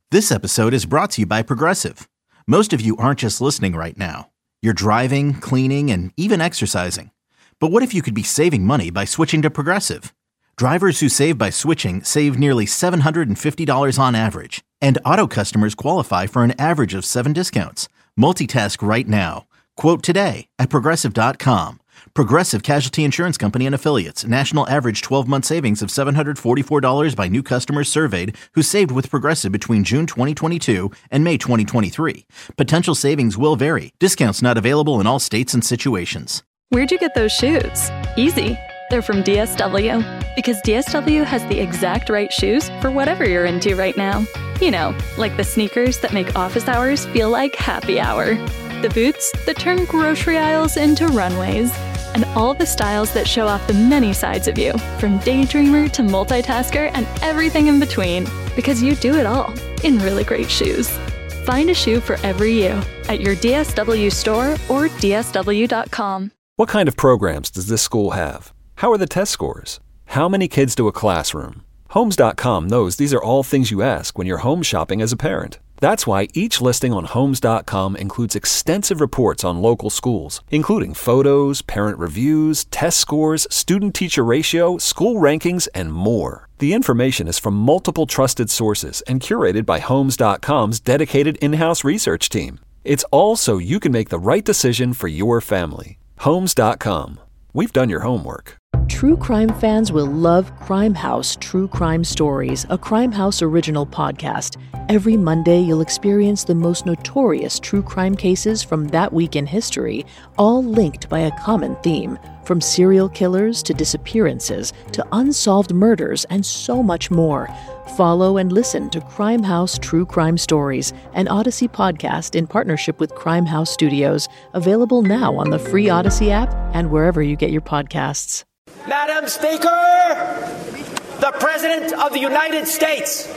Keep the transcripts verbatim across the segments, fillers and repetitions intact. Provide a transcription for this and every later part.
This episode is brought to you by Progressive. Most of you aren't just listening right now. You're driving, cleaning, and even exercising. But what if you could be saving money by switching to Progressive? Drivers who save by switching save nearly seven hundred fifty dollars on average. And auto customers qualify for an average of seven discounts. Multitask right now. Quote today at Progressive dot com. Progressive Casualty Insurance Company and Affiliates. National average twelve-month savings of seven hundred forty-four dollars by new customers surveyed who saved with Progressive between June twenty twenty-two and May twenty twenty-three. Potential savings will vary. Discounts not available in all states and situations. Where'd you get those shoes? Easy. They're from D S W. Because D S W has the exact right shoes for whatever you're into right now. You know, like the sneakers that make office hours feel like happy hour. The boots that turn grocery aisles into runways. And all the styles that show off the many sides of you, from daydreamer to multitasker and everything in between, because you do it all in really great shoes. Find a shoe for every you at your D S W store or D S W dot com. What kind of programs does this school have? How are the test scores? How many kids do a classroom? Homes dot com knows these are all things you ask when you're home shopping as a parent. That's why each listing on Homes dot com includes extensive reports on local schools, including photos, parent reviews, test scores, student-teacher ratio, school rankings, and more. The information is from multiple trusted sources and curated by Homes dot com's dedicated in-house research team. It's all so you can make the right decision for your family. Homes dot com. We've done your homework. True crime fans will love Crime House True Crime Stories, a Crime House original podcast. Every Monday, you'll experience the most notorious true crime cases from that week in history, all linked by a common theme. From serial killers to disappearances to unsolved murders and so much more. Follow and listen to Crime House True Crime Stories, an Odyssey podcast in partnership with Crime House Studios, available now on the free Odyssey app and wherever you get your podcasts. Madam Speaker, the President of the United States.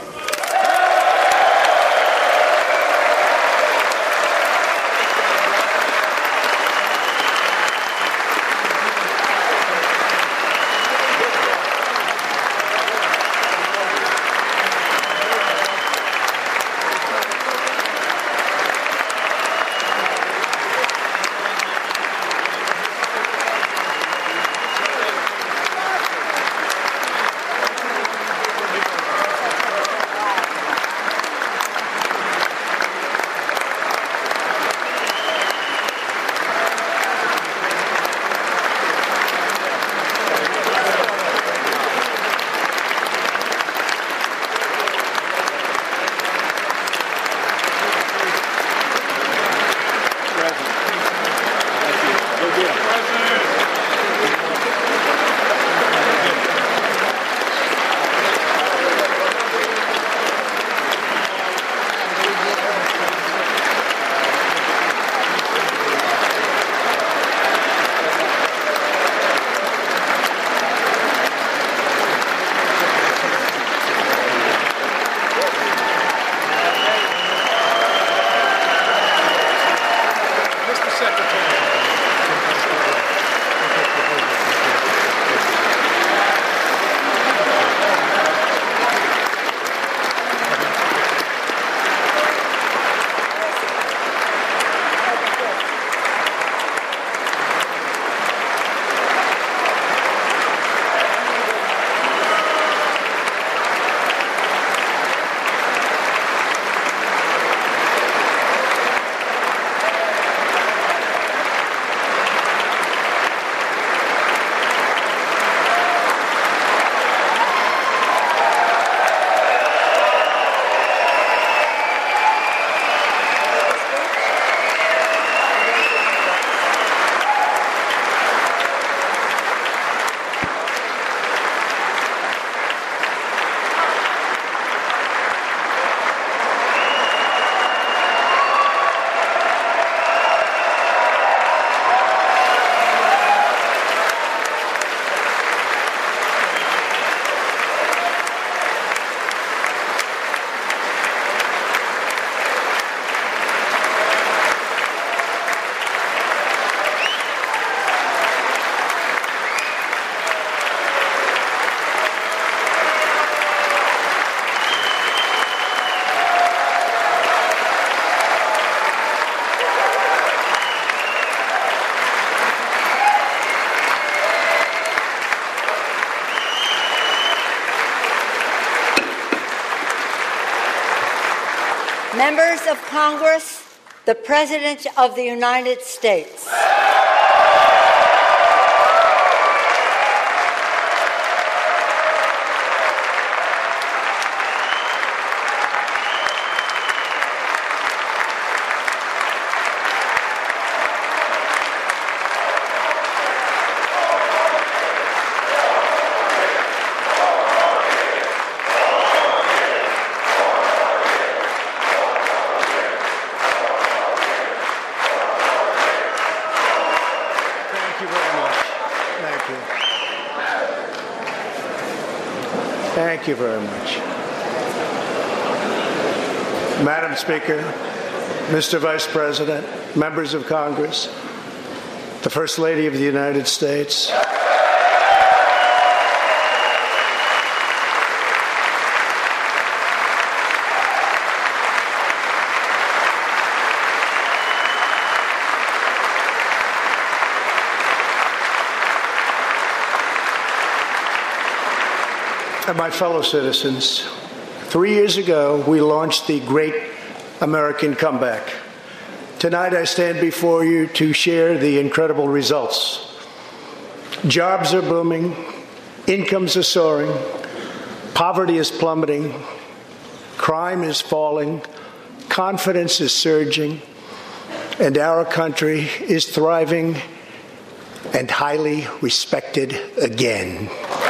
Members of Congress, the President of the United States. Thank you very much. Madam Speaker, Mister Vice President, members of Congress, the First Lady of the United States. And my fellow citizens, three years ago, we launched the Great American Comeback. Tonight, I stand before you to share the incredible results. Jobs are booming, incomes are soaring, poverty is plummeting, crime is falling, confidence is surging, and our country is thriving and highly respected again.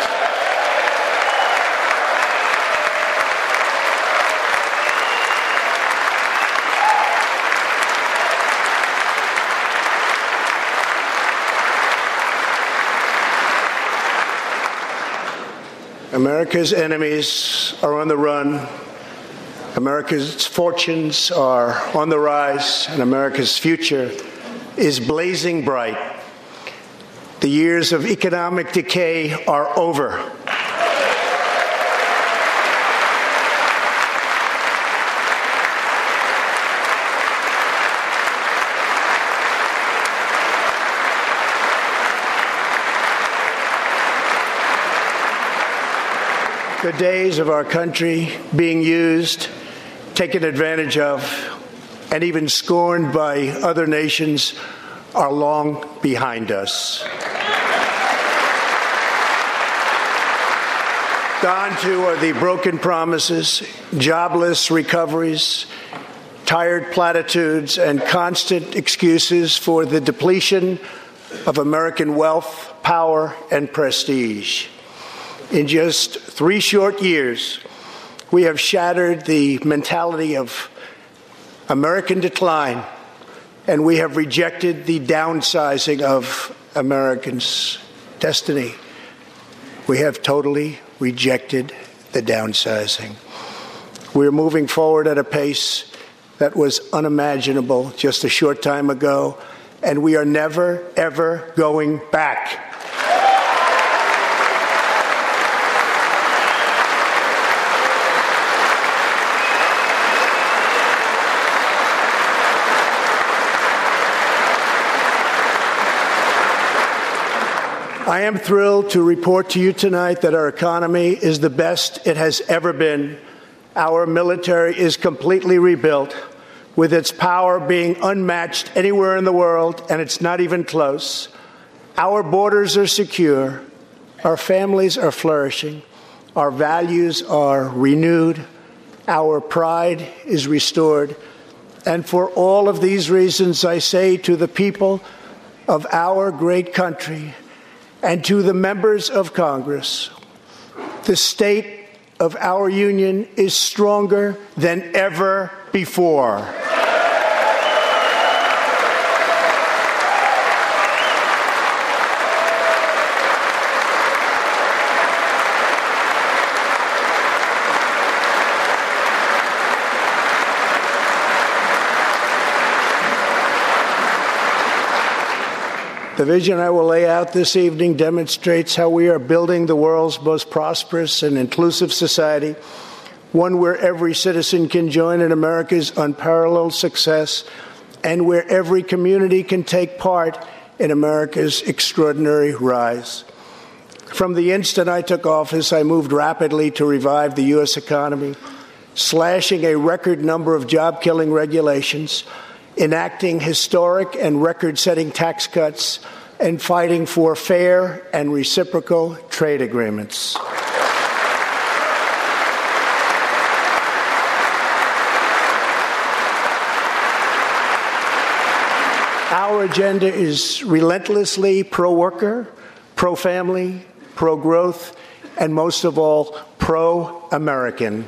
America's enemies are on the run, America's fortunes are on the rise, and America's future is blazing bright. The years of economic decay are over. The days of our country being used, taken advantage of, and even scorned by other nations are long behind us. Gone too are the broken promises, jobless recoveries, tired platitudes, and constant excuses for the depletion of American wealth, power, and prestige. In just three short years, we have shattered the mentality of American decline, and we have rejected the downsizing of Americans' destiny. We have totally rejected the downsizing. We're moving forward at a pace that was unimaginable just a short time ago, and we are never, ever going back. I am thrilled to report to you tonight that our economy is the best it has ever been. Our military is completely rebuilt, with its power being unmatched anywhere in the world, and it's not even close. Our borders are secure. Our families are flourishing. Our values are renewed. Our pride is restored. And for all of these reasons, I say to the people of our great country, and to the members of Congress, the state of our union is stronger than ever before. The vision I will lay out this evening demonstrates how we are building the world's most prosperous and inclusive society, one where every citizen can join in America's unparalleled success, and where every community can take part in America's extraordinary rise. From the instant I took office, I moved rapidly to revive the U S economy, slashing a record number of job-killing regulations, enacting historic and record-setting tax cuts, and fighting for fair and reciprocal trade agreements. Our agenda is relentlessly pro-worker, pro-family, pro-growth, and most of all, pro-American.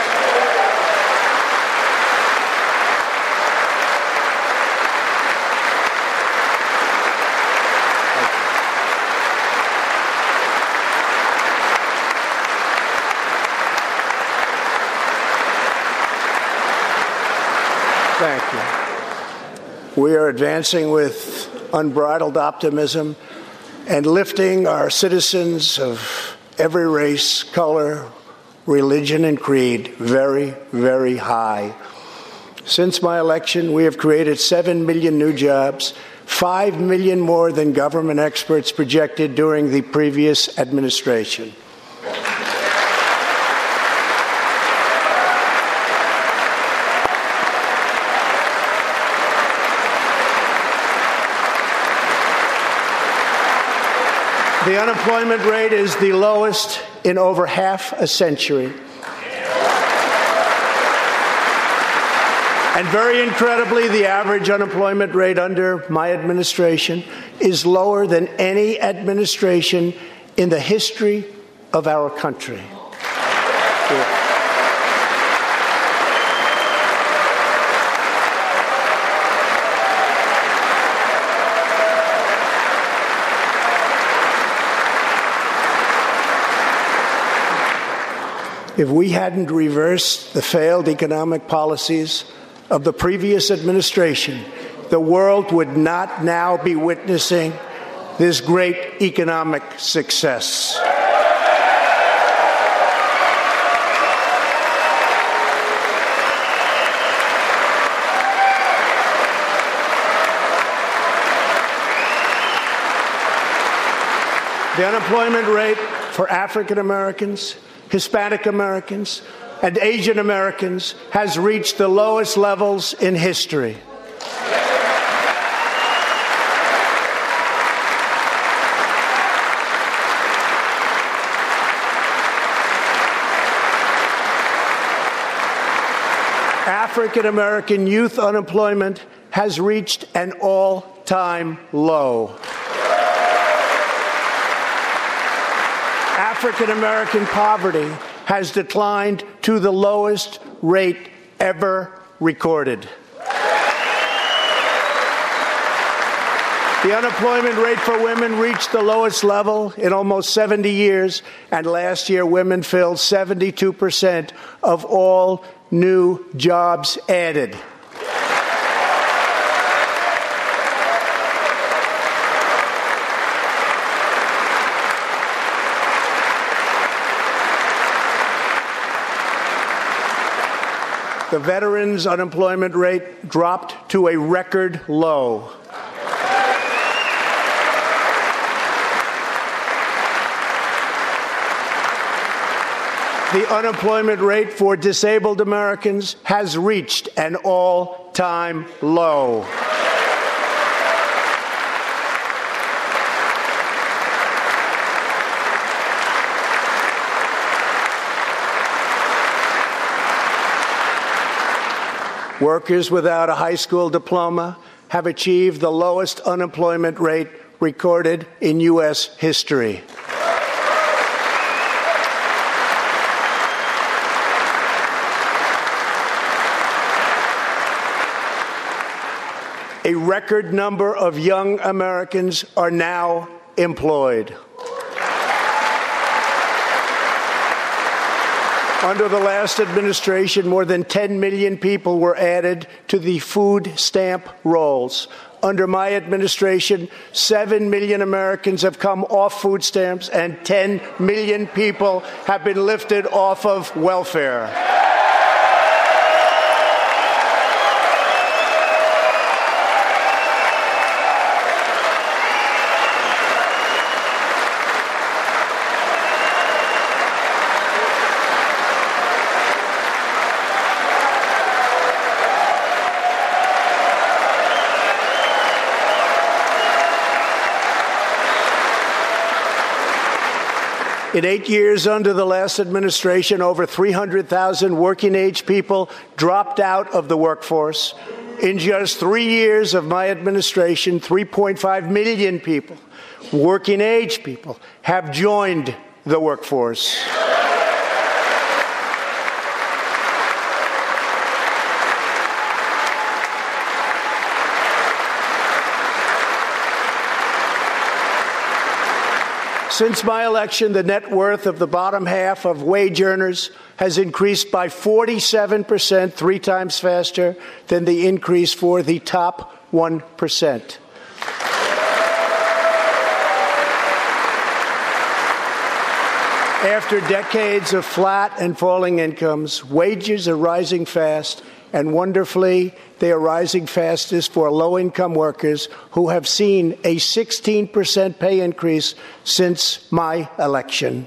Thank you. We are advancing with unbridled optimism and lifting our citizens of every race, color, religion, and creed very, very high. Since my election, we have created seven million new jobs, five million more than government experts projected during the previous administration. The unemployment rate is the lowest in over half a century. And very incredibly, the average unemployment rate under my administration is lower than any administration in the history of our country. Yeah. If we hadn't reversed the failed economic policies of the previous administration, the world would not now be witnessing this great economic success. The unemployment rate for African Americans, Hispanic Americans, and Asian Americans has reached the lowest levels in history. African American youth unemployment has reached an all-time low. African American poverty has declined to the lowest rate ever recorded. The unemployment rate for women reached the lowest level in almost seventy years, and last year women filled seventy-two percent of all new jobs added. The veterans' unemployment rate dropped to a record low. The unemployment rate for disabled Americans has reached an all-time low. Workers without a high school diploma have achieved the lowest unemployment rate recorded in U S history. A record number of young Americans are now employed. Under the last administration, more than ten million people were added to the food stamp rolls. Under my administration, seven million Americans have come off food stamps and ten million people have been lifted off of welfare. In eight years under the last administration, over three hundred thousand working-age people dropped out of the workforce. In just three years of my administration, three point five million people, working-age people, have joined the workforce. Since my election, the net worth of the bottom half of wage earners has increased by forty-seven percent, three times faster than the increase for the top one percent. After decades of flat and falling incomes, wages are rising fast, and wonderfully, they are rising fastest for low-income workers who have seen a sixteen percent pay increase since my election.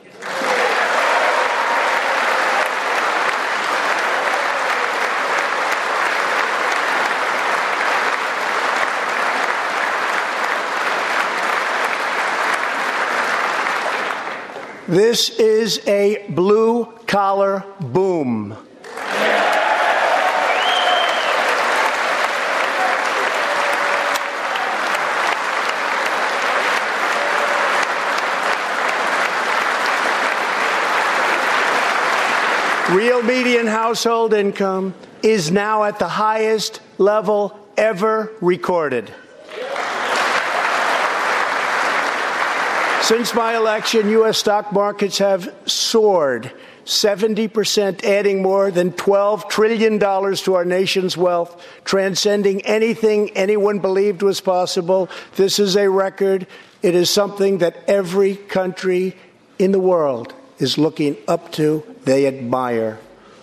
This is a blue-collar boom. Real median household income is now at the highest level ever recorded. Since my election, U S stock markets have soared seventy percent, adding more than twelve trillion dollars to our nation's wealth, transcending anything anyone believed was possible. This is a record. It is something that every country in the world is looking up to. They admire.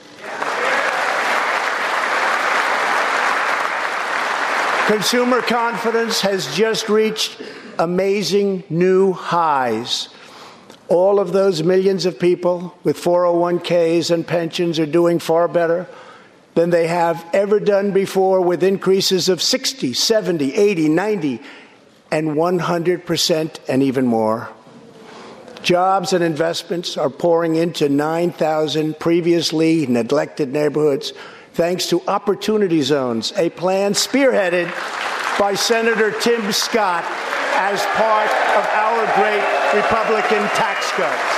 Consumer confidence has just reached amazing new highs. All of those millions of people with four oh one k's and pensions are doing far better than they have ever done before, with increases of sixty, seventy, eighty, ninety, and one hundred percent and even more. Jobs and investments are pouring into nine thousand previously neglected neighborhoods thanks to Opportunity Zones, a plan spearheaded by Senator Tim Scott as part of our great Republican tax cuts.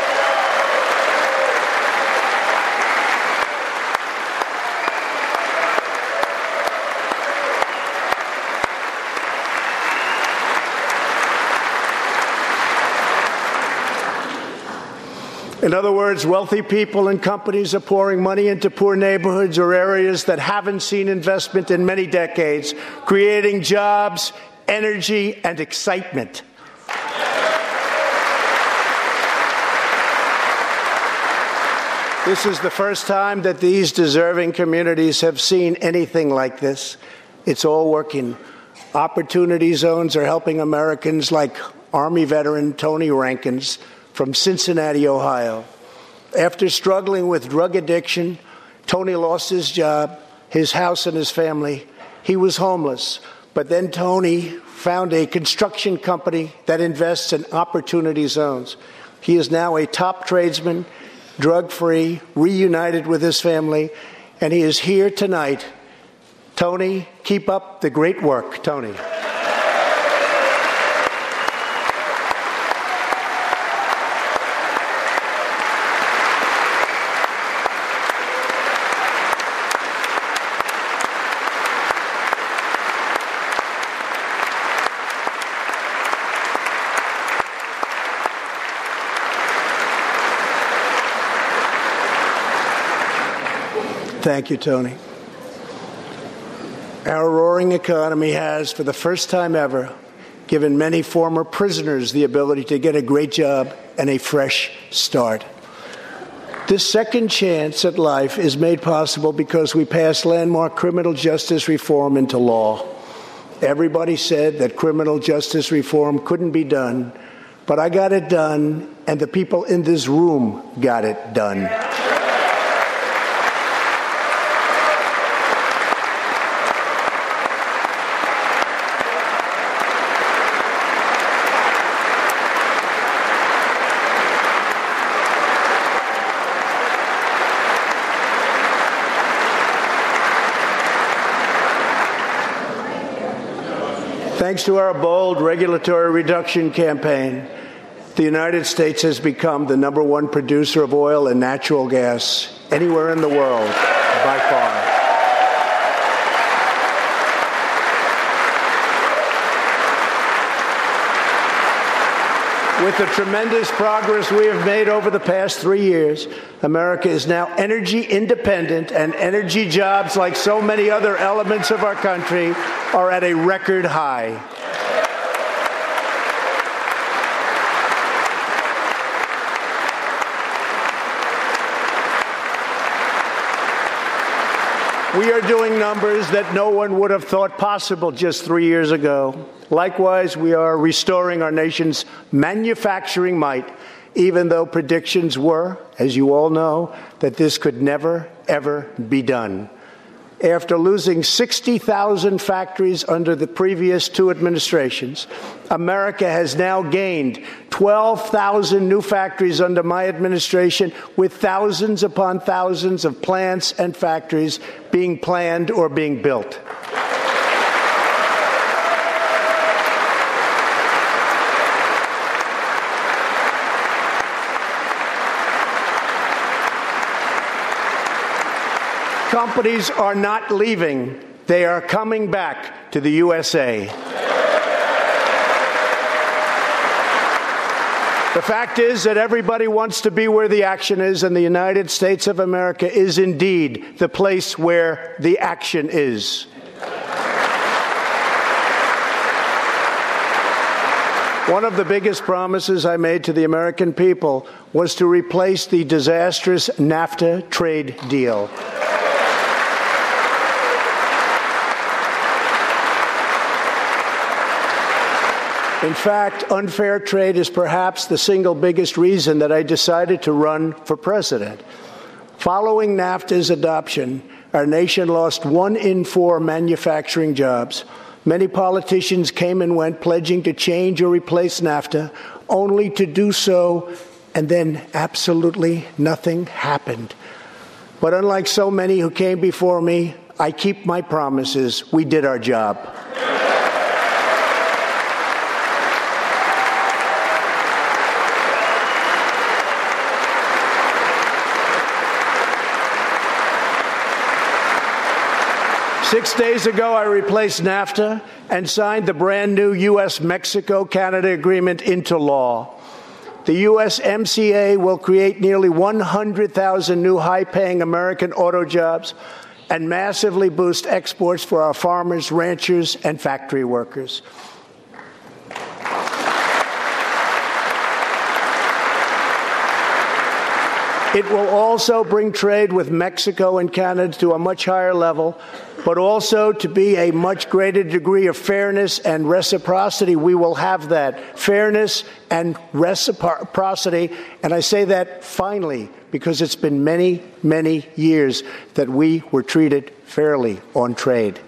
In other words, wealthy people and companies are pouring money into poor neighborhoods or areas that haven't seen investment in many decades, creating jobs, energy, and excitement. This is the first time that these deserving communities have seen anything like this. It's all working. Opportunity Zones are helping Americans like Army veteran Tony Rankins from Cincinnati, Ohio. After struggling with drug addiction, Tony lost his job, his house, and his family. He was homeless. But then Tony found a construction company that invests in Opportunity Zones. He is now a top tradesman, drug-free, reunited with his family, and he is here tonight. Tony, keep up the great work, Tony. Thank you, Tony. Our roaring economy has, for the first time ever, given many former prisoners the ability to get a great job and a fresh start. This second chance at life is made possible because we passed landmark criminal justice reform into law. Everybody said that criminal justice reform couldn't be done, but I got it done, and the people in this room got it done. Thanks to our bold regulatory reduction campaign, the United States has become the number one producer of oil and natural gas anywhere in the world, by far. With the tremendous progress we have made over the past three years, America is now energy independent, and energy jobs, like so many other elements of our country, are at a record high. We are doing numbers that no one would have thought possible just three years ago. Likewise, we are restoring our nation's manufacturing might, even though predictions were, as you all know, that this could never, ever be done. After losing sixty thousand factories under the previous two administrations, America has now gained twelve thousand new factories under my administration, with thousands upon thousands of plants and factories being planned or being built. Companies are not leaving. They are coming back to the U S A. The fact is that everybody wants to be where the action is, and the United States of America is indeed the place where the action is. One of the biggest promises I made to the American people was to replace the disastrous NAFTA trade deal. In fact, unfair trade is perhaps the single biggest reason that I decided to run for president. Following NAFTA's adoption, our nation lost one in four manufacturing jobs. Many politicians came and went pledging to change or replace NAFTA, only to do so, and then absolutely nothing happened. But unlike so many who came before me, I keep my promises. We did our job. Six days ago, I replaced NAFTA and signed the brand new U S Mexico Canada agreement into law. The U S M C A will create nearly one hundred thousand new high-paying American auto jobs and massively boost exports for our farmers, ranchers, and factory workers. It will also bring trade with Mexico and Canada to a much higher level, but also to be a much greater degree of fairness and reciprocity. We will have that fairness and reciprocity, and I say that finally because it's been many, many years that we were treated fairly on trade.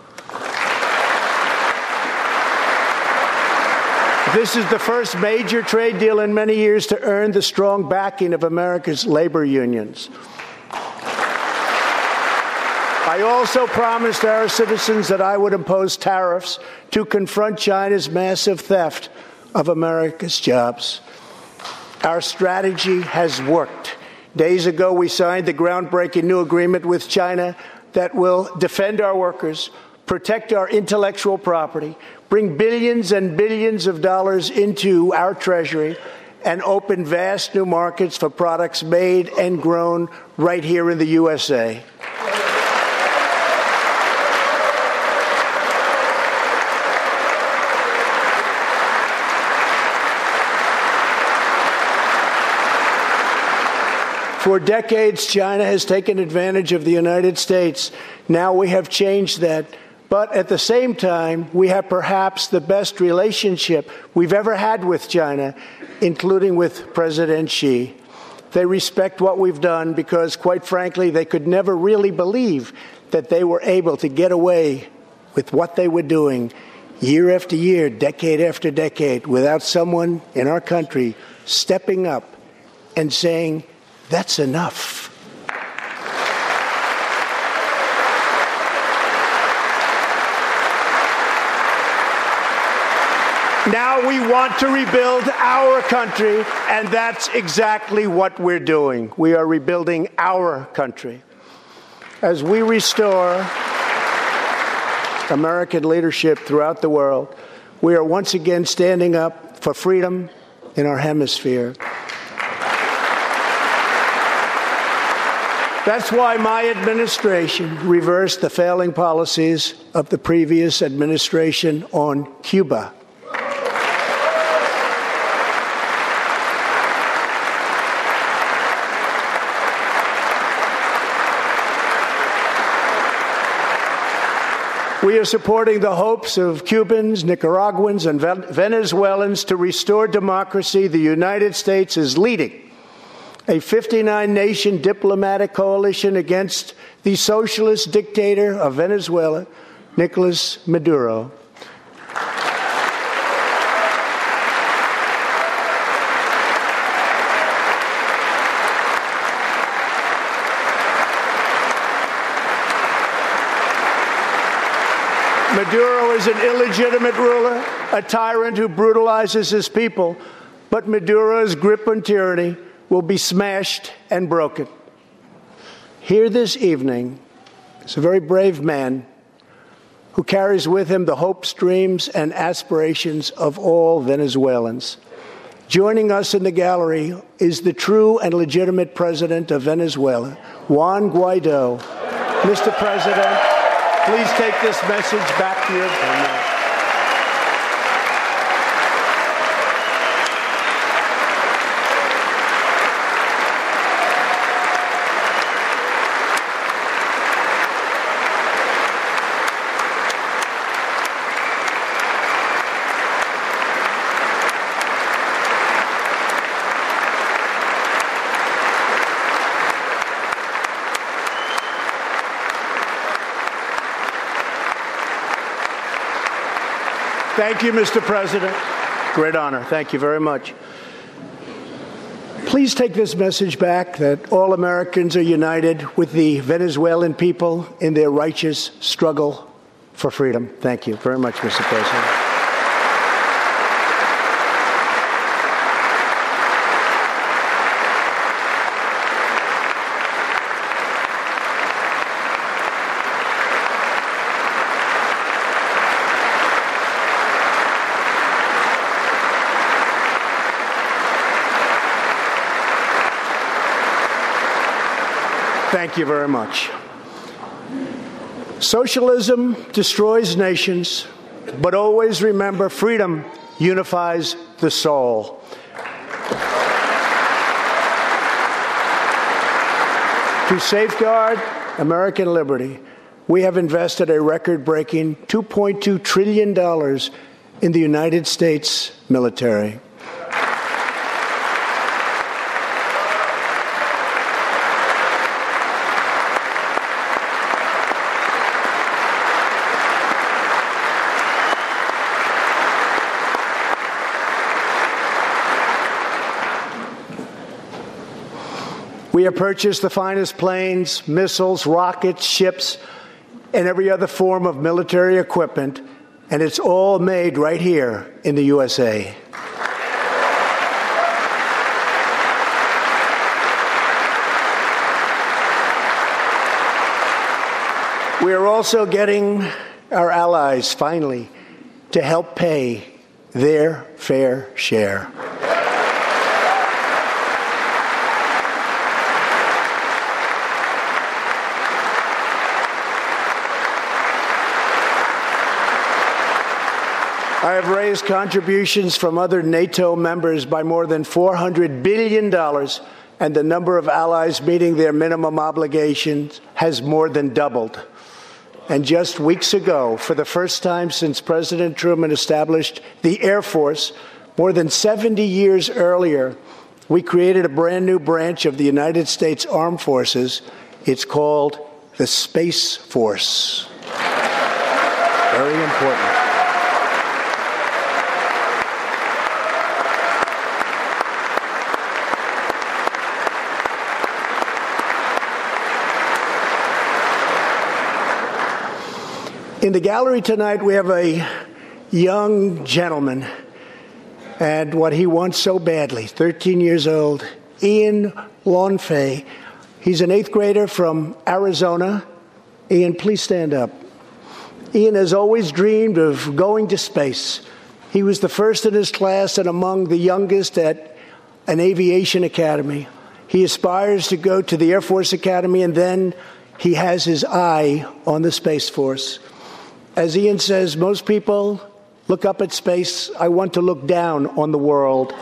This is the first major trade deal in many years to earn the strong backing of America's labor unions. I also promised our citizens that I would impose tariffs to confront China's massive theft of America's jobs. Our strategy has worked. Days ago, we signed the groundbreaking new agreement with China that will defend our workers, protect our intellectual property, bring billions and billions of dollars into our treasury, and open vast new markets for products made and grown right here in the U S A. For decades, China has taken advantage of the United States. Now we have changed that. But at the same time, we have perhaps the best relationship we've ever had with China, including with President Xi. They respect what we've done because, quite frankly, they could never really believe that they were able to get away with what they were doing year after year, decade after decade, without someone in our country stepping up and saying, "That's enough." Now we want to rebuild our country, and that's exactly what we're doing. We are rebuilding our country. As we restore American leadership throughout the world, we are once again standing up for freedom in our hemisphere. That's why my administration reversed the failing policies of the previous administration on Cuba. We are supporting the hopes of Cubans, Nicaraguans, and Venezuelans to restore democracy. The United States is leading a fifty-nine nation diplomatic coalition against the socialist dictator of Venezuela, Nicolas Maduro. Maduro is an illegitimate ruler, a tyrant who brutalizes his people, but Maduro's grip on tyranny will be smashed and broken. Here this evening is a very brave man who carries with him the hopes, dreams, and aspirations of all Venezuelans. Joining us in the gallery is the true and legitimate president of Venezuela, Juan Guaido. Mister President, please take this message back to your family. Thank you, Mister President. Great honor. Thank you very much. Please take this message back that all Americans are united with the Venezuelan people in their righteous struggle for freedom. Thank you very much, Mister President. Thank you very much. Socialism destroys nations, but always remember, freedom unifies the soul. To safeguard American liberty, we have invested a record-breaking two point two trillion dollars in the United States military. We have purchased the finest planes, missiles, rockets, ships, and every other form of military equipment, and it's all made right here in the U S A. We are also getting our allies, finally, to help pay their fair share. I have raised contributions from other NATO members by more than four hundred billion dollars, and the number of allies meeting their minimum obligations has more than doubled. And just weeks ago, for the first time since President Truman established the Air Force, more than seventy years earlier, we created a brand new branch of the United States Armed Forces. It's called the Space Force. Very important. In the gallery tonight, we have a young gentleman. and what he wants so badly, thirteen years old, Ian Launfay. He's an eighth grader from Arizona. Ian, please stand up. Ian has always dreamed of going to space. He was the first in his class and among the youngest at an aviation academy. He aspires to go to the Air Force Academy, and then he has his eye on the Space Force. As Ian says, most people look up at space. I want to look down on the world.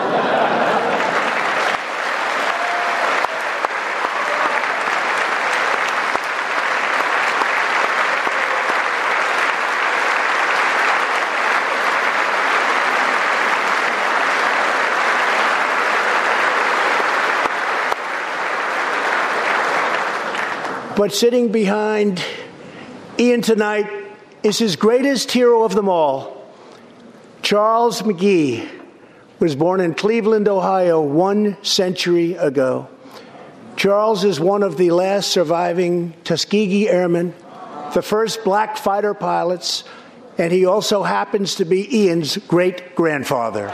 But sitting behind Ian tonight is his greatest hero of them all. Charles McGee was born in Cleveland, Ohio, one century ago. Charles is one of the last surviving Tuskegee Airmen, the first black fighter pilots, and he also happens to be Ian's great-grandfather.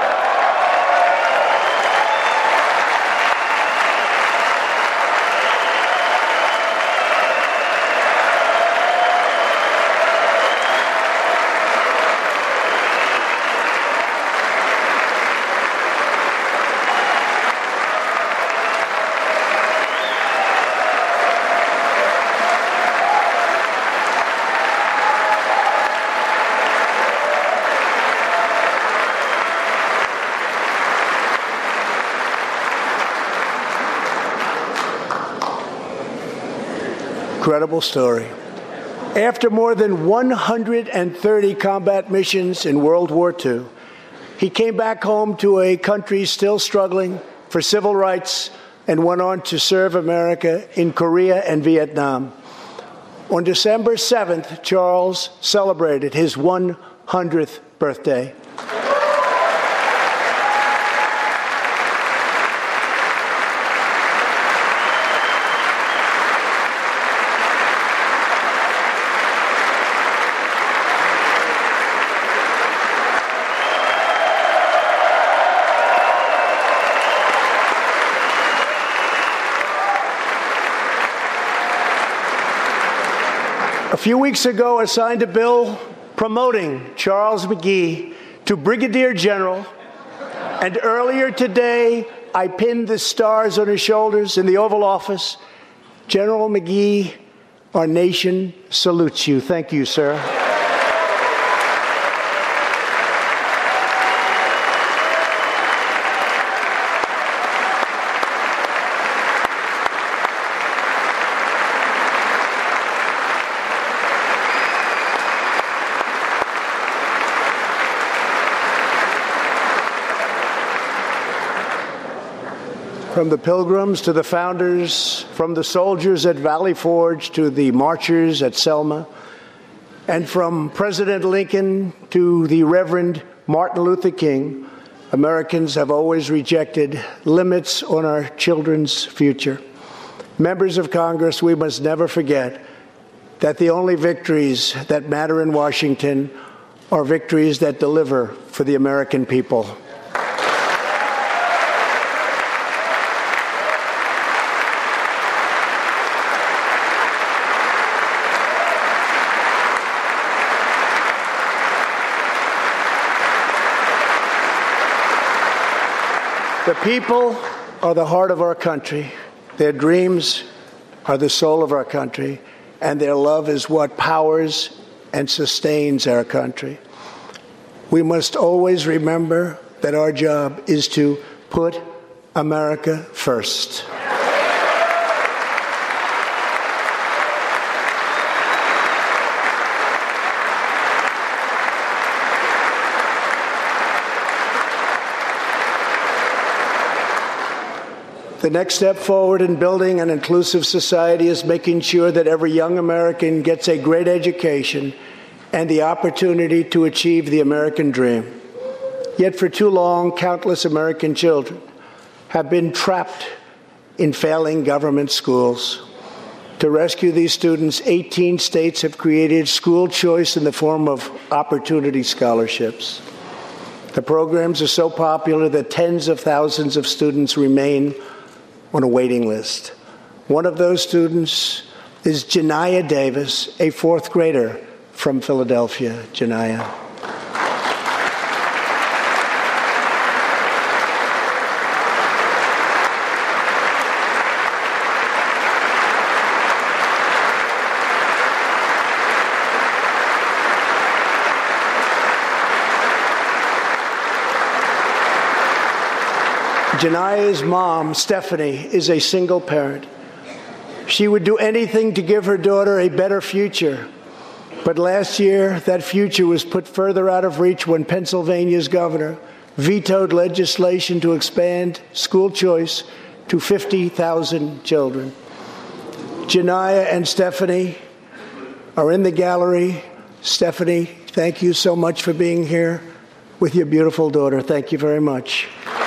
Incredible story. After more than one hundred thirty combat missions in World War Two, he came back home to a country still struggling for civil rights and went on to serve America in Korea and Vietnam. On December seventh, Charles celebrated his one hundredth birthday. A few weeks ago, I signed a bill promoting Charles McGee to Brigadier General, and earlier today, I pinned the stars on his shoulders in the Oval Office. General McGee, our nation salutes you. Thank you, sir. From the Pilgrims to the founders, from the soldiers at Valley Forge to the marchers at Selma, and from President Lincoln to the Reverend Martin Luther King, Americans have always rejected limits on our children's future. Members of Congress, we must never forget that the only victories that matter in Washington are victories that deliver for the American people. The people are the heart of our country. Their dreams are the soul of our country, and their love is what powers and sustains our country. We must always remember that our job is to put America first. The next step forward in building an inclusive society is making sure that every young American gets a great education and the opportunity to achieve the American dream. Yet for too long, countless American children have been trapped in failing government schools. To rescue these students, eighteen states have created school choice in the form of opportunity scholarships. The programs are so popular that tens of thousands of students remain on a waiting list. One of those students is Janiyah Davis, a fourth grader from Philadelphia. Janiyah. Janiyah's mom, Stephanie, is a single parent. She would do anything to give her daughter a better future. But last year, that future was put further out of reach when Pennsylvania's governor vetoed legislation to expand school choice to fifty thousand children. Janiyah and Stephanie are in the gallery. Stephanie, thank you so much for being here with your beautiful daughter. Thank you very much.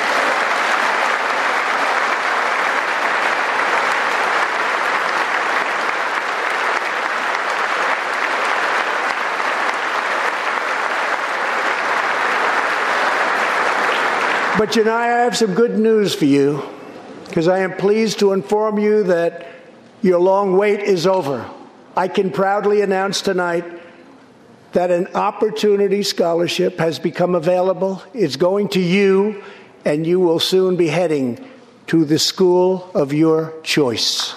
But Janiyah, I have some good news for you, because I am pleased to inform you that your long wait is over. I can proudly announce tonight that an Opportunity Scholarship has become available. It's going to you, and you will soon be heading to the school of your choice.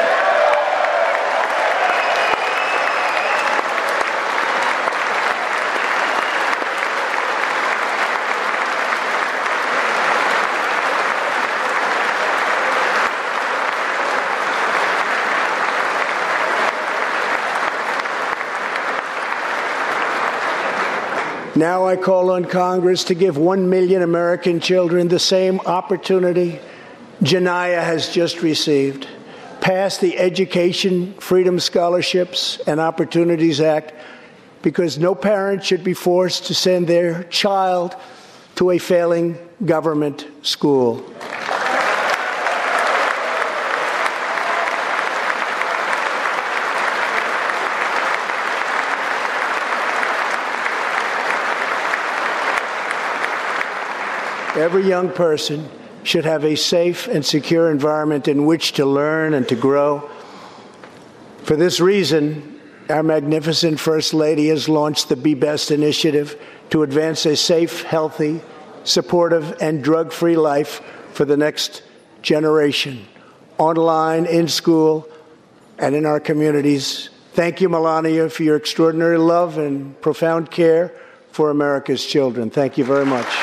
Now I call on Congress to give one million American children the same opportunity Janiyah has just received. Pass the Education Freedom Scholarships and Opportunities Act, because no parent should be forced to send their child to a failing government school. Every young person should have a safe and secure environment in which to learn and to grow. For this reason, our magnificent First Lady has launched the Be Best initiative to advance a safe, healthy, supportive, and drug-free life for the next generation, online, in school, and in our communities. Thank you, Melania, for your extraordinary love and profound care for America's children. Thank you very much.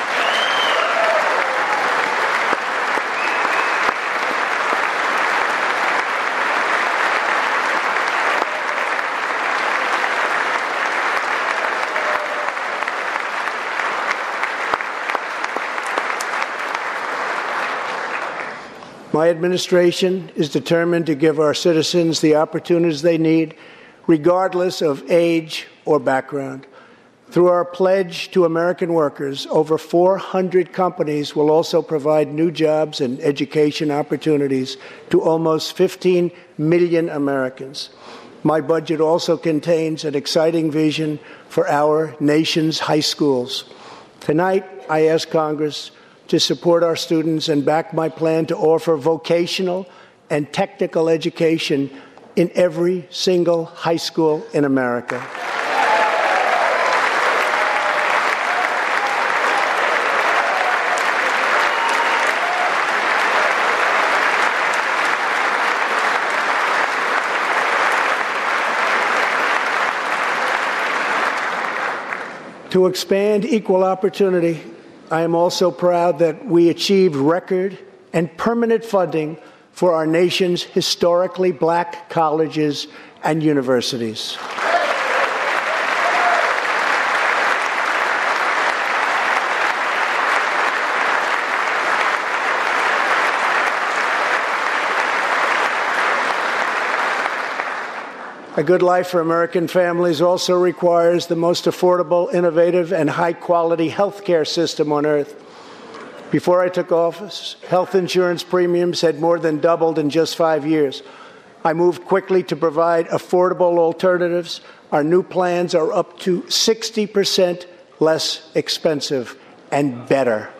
My administration is determined to give our citizens the opportunities they need, regardless of age or background. Through our pledge to American workers, over four hundred companies will also provide new jobs and education opportunities to almost fifteen million Americans. My budget also contains an exciting vision for our nation's high schools. Tonight, I ask Congress to support our students and back my plan to offer vocational and technical education in every single high school in America. To expand equal opportunity, I am also proud that we achieved record and permanent funding for our nation's historically black colleges and universities. A good life for American families also requires the most affordable, innovative, and high-quality health care system on earth. Before I took office, health insurance premiums had more than doubled in just five years. I moved quickly to provide affordable alternatives. Our new plans are up to sixty percent less expensive and better.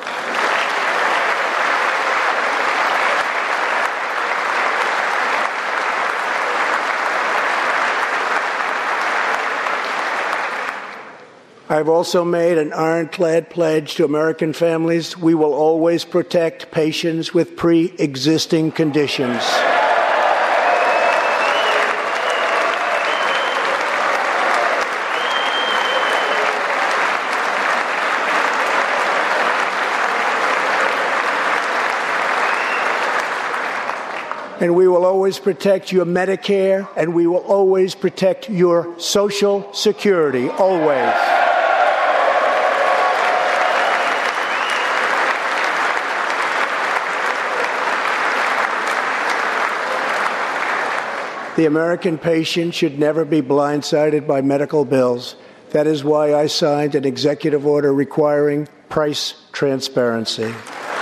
I've also made an ironclad pledge to American families. We will always protect patients with pre-existing conditions. And we will always protect your Medicare, and we will always protect your Social Security, always. The American patient should never be blindsided by medical bills. That is why I signed an executive order requiring price transparency.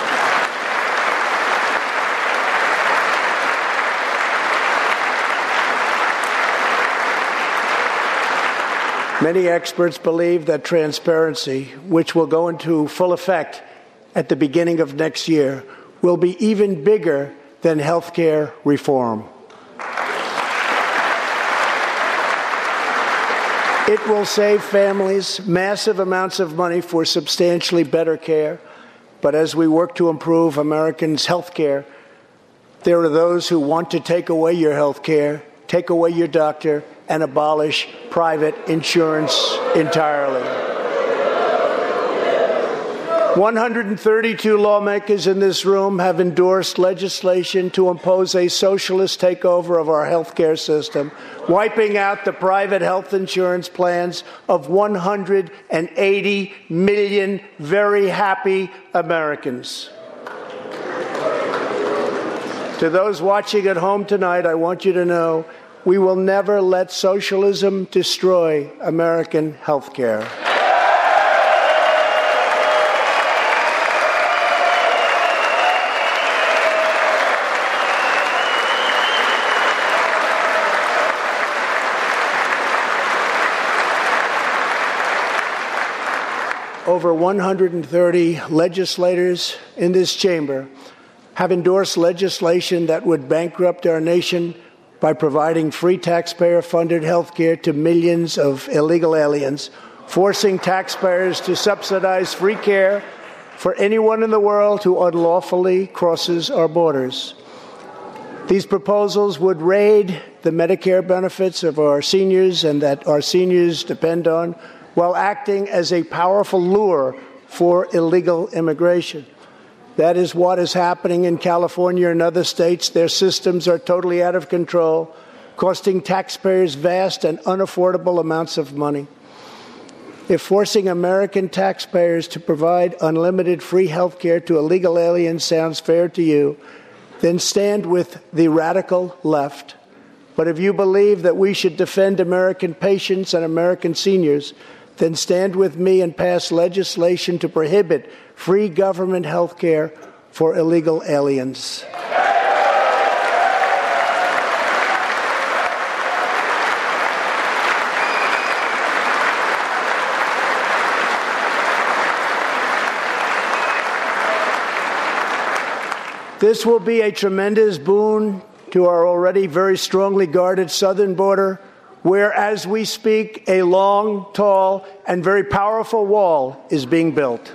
Many experts believe that transparency, which will go into full effect at the beginning of next year, will be even bigger than health care reform. It will save families massive amounts of money for substantially better care. But as we work to improve Americans' health care, there are those who want to take away your health care, take away your doctor, and abolish private insurance entirely. one hundred thirty-two lawmakers in this room have endorsed legislation to impose a socialist takeover of our health care system, wiping out the private health insurance plans of one hundred eighty million very happy Americans. To those watching at home tonight, I want you to know we will never let socialism destroy American health care. Over one hundred thirty legislators in this chamber have endorsed legislation that would bankrupt our nation by providing free taxpayer-funded health care to millions of illegal aliens, forcing taxpayers to subsidize free care for anyone in the world who unlawfully crosses our borders. These proposals would raid the Medicare benefits of our seniors and that our seniors depend on, while acting as a powerful lure for illegal immigration. That is what is happening in California and other states. Their systems are totally out of control, costing taxpayers vast and unaffordable amounts of money. If forcing American taxpayers to provide unlimited free health care to illegal aliens sounds fair to you, then stand with the radical left. But if you believe that we should defend American patients and American seniors, then stand with me and pass legislation to prohibit free government health care for illegal aliens. This will be a tremendous boon to our already very strongly guarded southern border, where, as we speak, a long, tall, and very powerful wall is being built.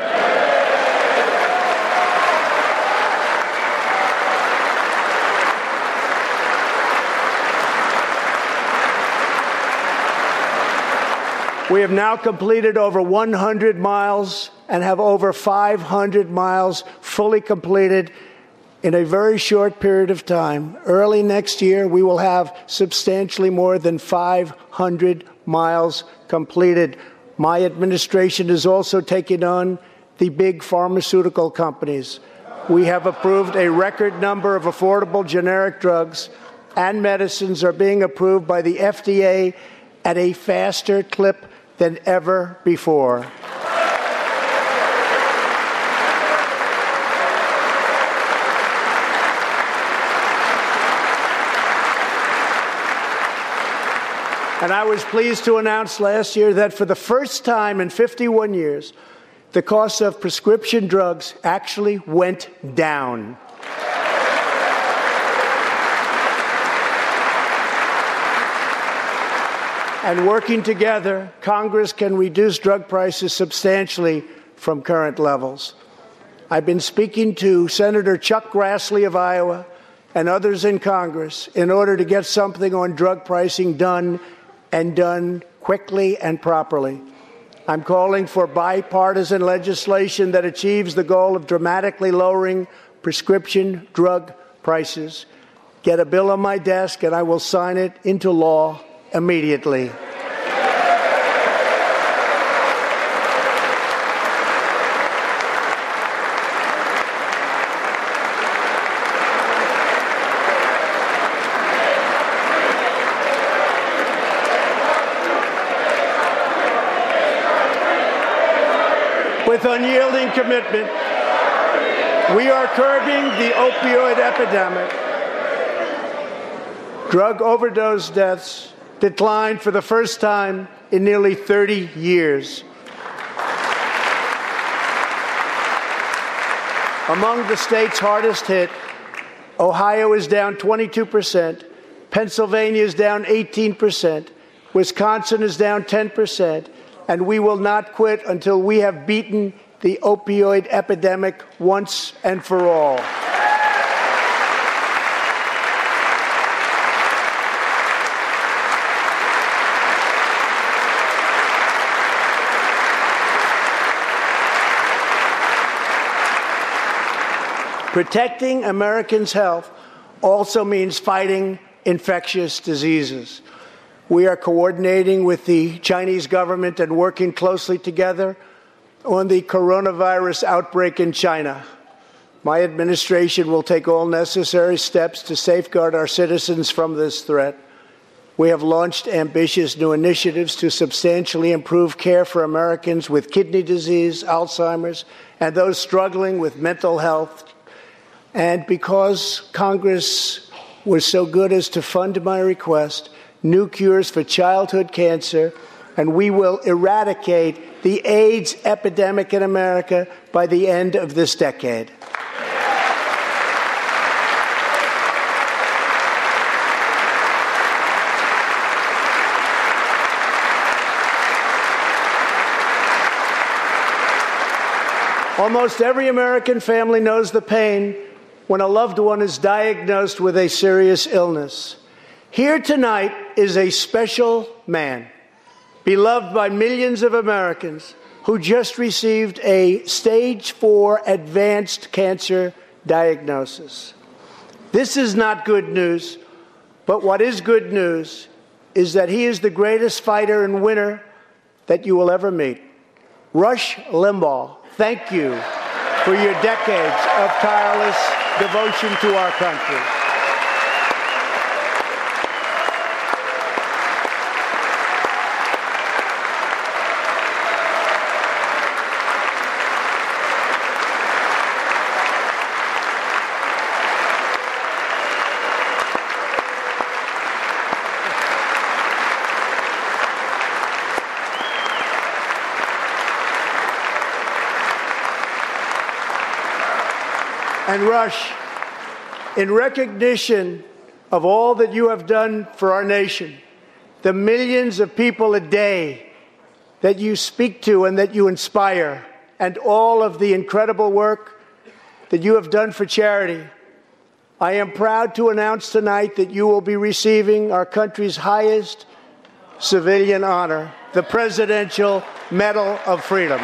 We have now completed over one hundred miles and have over five hundred miles fully completed in a very short period of time. Early next year, we will have substantially more than five hundred miles completed. My administration is also taking on the big pharmaceutical companies. We have approved a record number of affordable generic drugs, and medicines are being approved by the F D A at a faster clip than ever before. And I was pleased to announce last year that for the first time in fifty-one years, the cost of prescription drugs actually went down. And working together, Congress can reduce drug prices substantially from current levels. I've been speaking to Senator Chuck Grassley of Iowa and others in Congress in order to get something on drug pricing done and done quickly and properly. I'm calling for bipartisan legislation that achieves the goal of dramatically lowering prescription drug prices. Get a bill on my desk and I will sign it into law immediately. With unyielding commitment, we are curbing the opioid epidemic. Drug overdose deaths declined for the first time in nearly thirty years. Among the states hardest hit, Ohio is down twenty-two percent, Pennsylvania is down eighteen percent, Wisconsin is down ten percent, and we will not quit until we have beaten the opioid epidemic once and for all. Protecting Americans' health also means fighting infectious diseases. We are coordinating with the Chinese government and working closely together on the coronavirus outbreak in China. My administration will take all necessary steps to safeguard our citizens from this threat. We have launched ambitious new initiatives to substantially improve care for Americans with kidney disease, Alzheimer's, and those struggling with mental health. And because Congress was so good as to fund my request, new cures for childhood cancer, and we will eradicate the AIDS epidemic in America by the end of this decade. Almost every American family knows the pain when a loved one is diagnosed with a serious illness. Here tonight is a special man, beloved by millions of Americans, who just received a stage four advanced cancer diagnosis. This is not good news, but what is good news is that he is the greatest fighter and winner that you will ever meet. Rush Limbaugh, thank you for your decades of tireless devotion to our country. And Rush, in recognition of all that you have done for our nation, the millions of people a day that you speak to and that you inspire, and all of the incredible work that you have done for charity, I am proud to announce tonight that you will be receiving our country's highest civilian honor, the Presidential Medal of Freedom.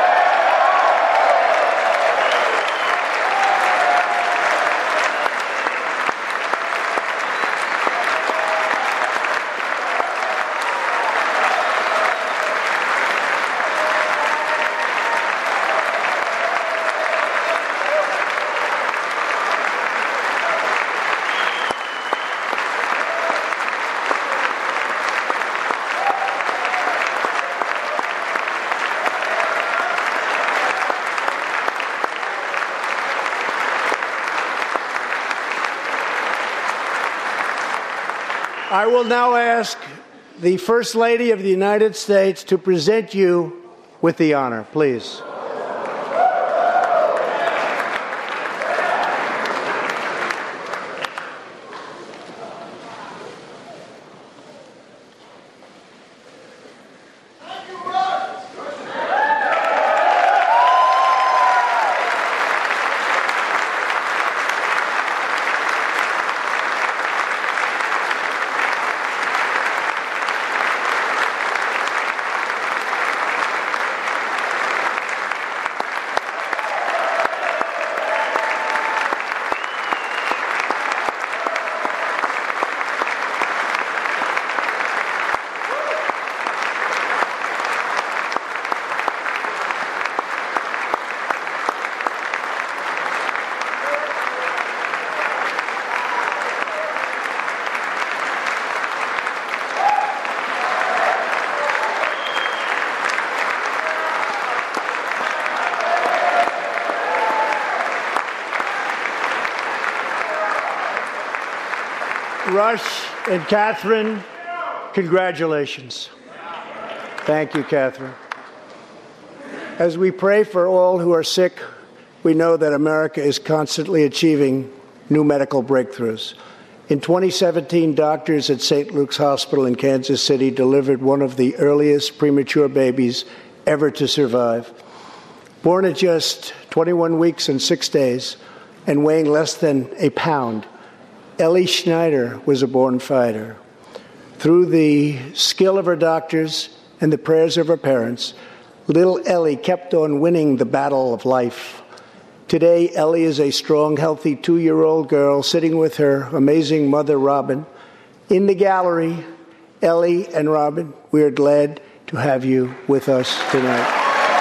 I will now ask the First Lady of the United States to present you with the honor, please. Rush and Catherine, congratulations. Thank you, Catherine. As we pray for all who are sick, we know that America is constantly achieving new medical breakthroughs. In twenty seventeen, doctors at Saint Luke's Hospital in Kansas City delivered one of the earliest premature babies ever to survive. Born at just twenty-one weeks and six days and weighing less than a pound, Ellie Schneider was a born fighter. Through the skill of her doctors and the prayers of her parents, little Ellie kept on winning the battle of life. Today, Ellie is a strong, healthy two-year-old girl sitting with her amazing mother, Robin. In the gallery, Ellie and Robin, we are glad to have you with us tonight.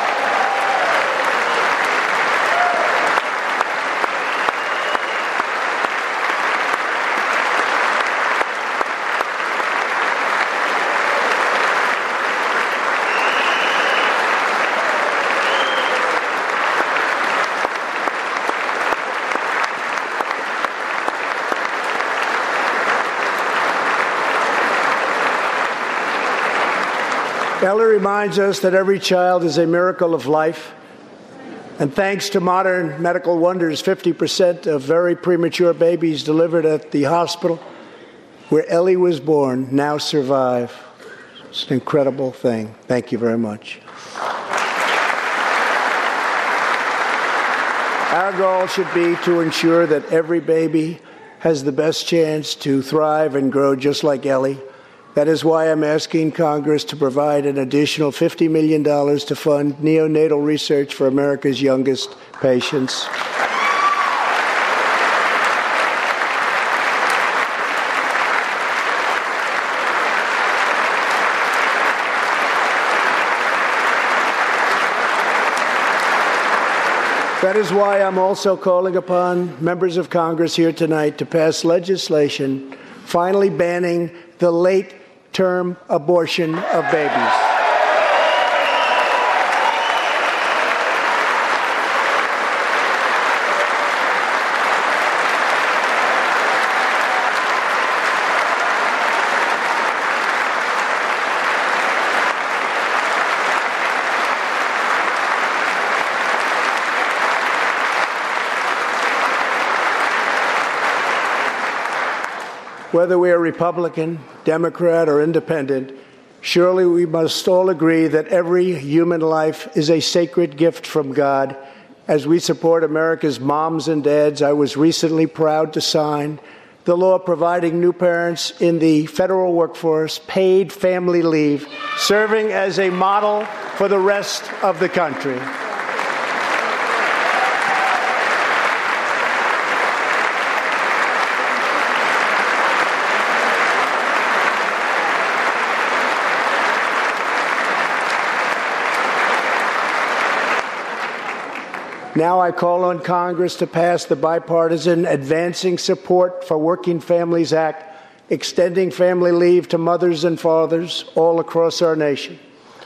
Ellie reminds us that every child is a miracle of life. And thanks to modern medical wonders, fifty percent of very premature babies delivered at the hospital where Ellie was born now survive. It's an incredible thing. Thank you very much. Our goal should be to ensure that every baby has the best chance to thrive and grow just like Ellie. That is why I'm asking Congress to provide an additional fifty million dollars to fund neonatal research for America's youngest patients. That is why I'm also calling upon members of Congress here tonight to pass legislation finally banning the late-term abortion of babies. Whether we are Republican, Democrat, or Independent, surely we must all agree that every human life is a sacred gift from God. As we support America's moms and dads, I was recently proud to sign the law providing new parents in the federal workforce paid family leave, serving as a model for the rest of the country. Now I call on Congress to pass the bipartisan Advancing Support for Working Families Act, extending family leave to mothers and fathers all across our nation.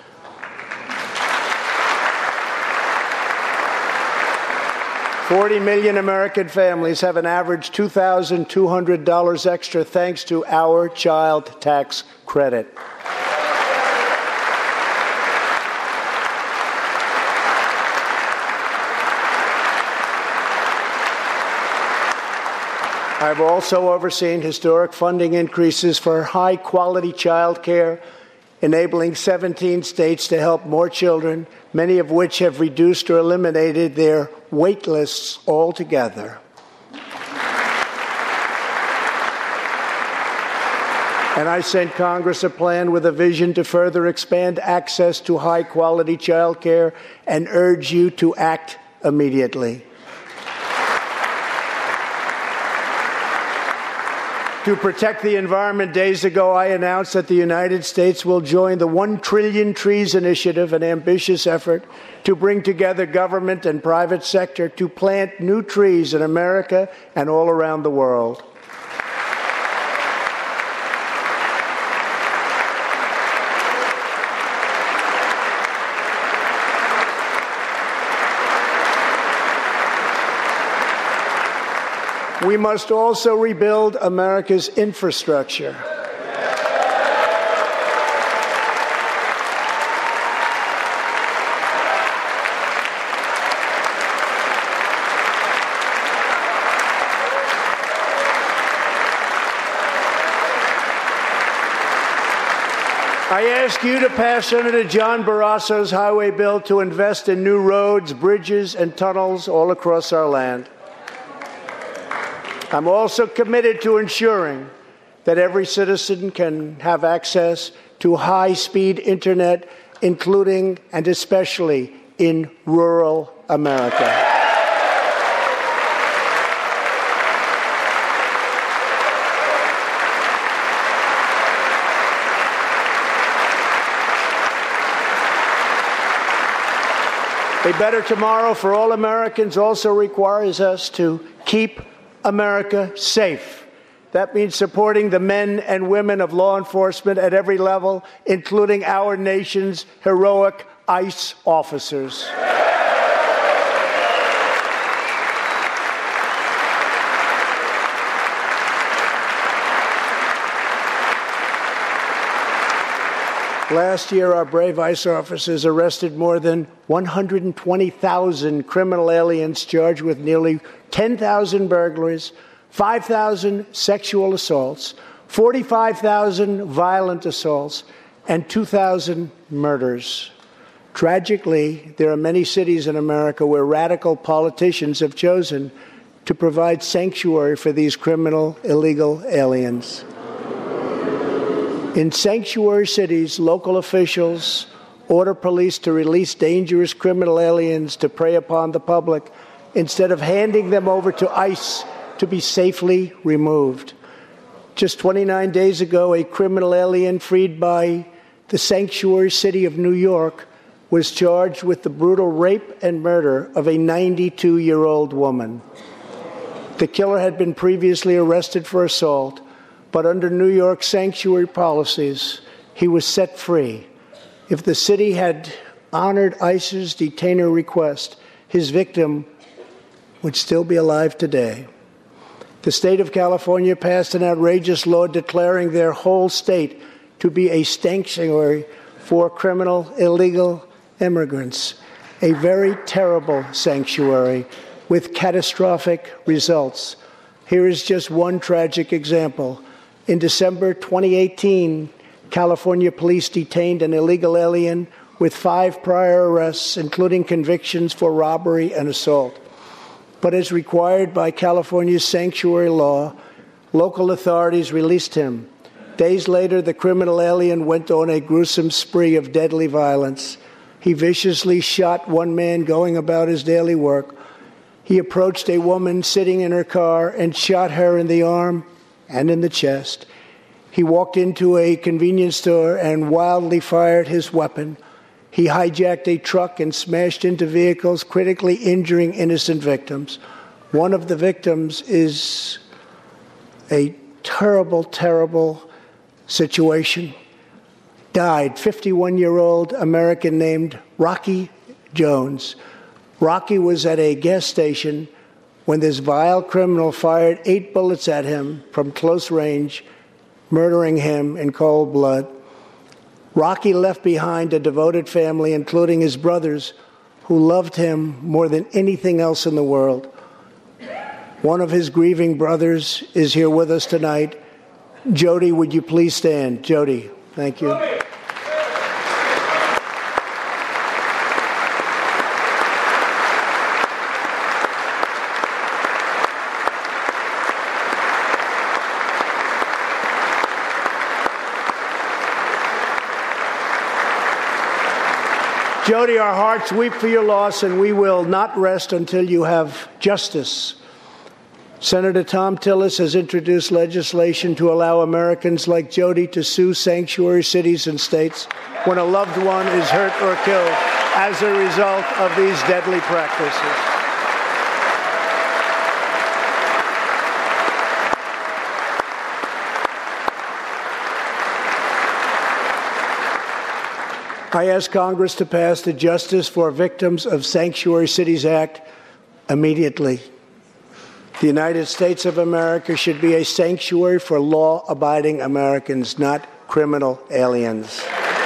forty million American families have an average two thousand two hundred dollars extra thanks to our child tax credit. I've also overseen historic funding increases for high-quality child care, enabling seventeen states to help more children, many of which have reduced or eliminated their wait lists altogether. And I sent Congress a plan with a vision to further expand access to high-quality child care and urge you to act immediately. To protect the environment, days ago I announced that the United States will join the One Trillion Trees Initiative, an ambitious effort to bring together government and private sector to plant new trees in America and all around the world. We must also rebuild America's infrastructure. I ask you to pass Senator John Barrasso's highway bill to invest in new roads, bridges, and tunnels all across our land. I'm also committed to ensuring that every citizen can have access to high-speed internet, including and especially in rural America. A better tomorrow for all Americans also requires us to keep America safe. That means supporting the men and women of law enforcement at every level, including our nation's heroic ICE officers. Last year, our brave ICE officers arrested more than one hundred twenty thousand criminal aliens charged with nearly ten thousand burglaries, five thousand sexual assaults, forty-five thousand violent assaults, and two thousand murders. Tragically, there are many cities in America where radical politicians have chosen to provide sanctuary for these criminal illegal aliens. In sanctuary cities, local officials order police to release dangerous criminal aliens to prey upon the public instead of handing them over to ICE to be safely removed. Just twenty-nine days ago, a criminal alien freed by the sanctuary city of New York was charged with the brutal rape and murder of a ninety-two-year-old woman. The killer had been previously arrested for assault, but under New York sanctuary policies, he was set free. If the city had honored ICE's detainer request, his victim would still be alive today. The state of California passed an outrageous law declaring their whole state to be a sanctuary for criminal illegal immigrants, a very terrible sanctuary with catastrophic results. Here is just one tragic example. In December twenty eighteen, California police detained an illegal alien with five prior arrests, including convictions for robbery and assault. But as required by California's sanctuary law, local authorities released him. Days later, the criminal alien went on a gruesome spree of deadly violence. He viciously shot one man going about his daily work. He approached a woman sitting in her car and shot her in the arm and in the chest. He walked into a convenience store and wildly fired his weapon. He hijacked a truck and smashed into vehicles, critically injuring innocent victims. One of the victims is a terrible, terrible situation. Died, fifty-one-year-old American named Rocky Jones. Rocky was at a gas station when this vile criminal fired eight bullets at him from close range, murdering him in cold blood. Rocky left behind a devoted family, including his brothers, who loved him more than anything else in the world. One of his grieving brothers is here with us tonight. Jody, would you please stand? Jody, thank you. Jody, our hearts weep for your loss, and we will not rest until you have justice. Senator Thom Tillis has introduced legislation to allow Americans like Jody to sue sanctuary cities and states when a loved one is hurt or killed as a result of these deadly practices. I ask Congress to pass the Justice for Victims of Sanctuary Cities Act immediately. The United States of America should be a sanctuary for law-abiding Americans, not criminal aliens.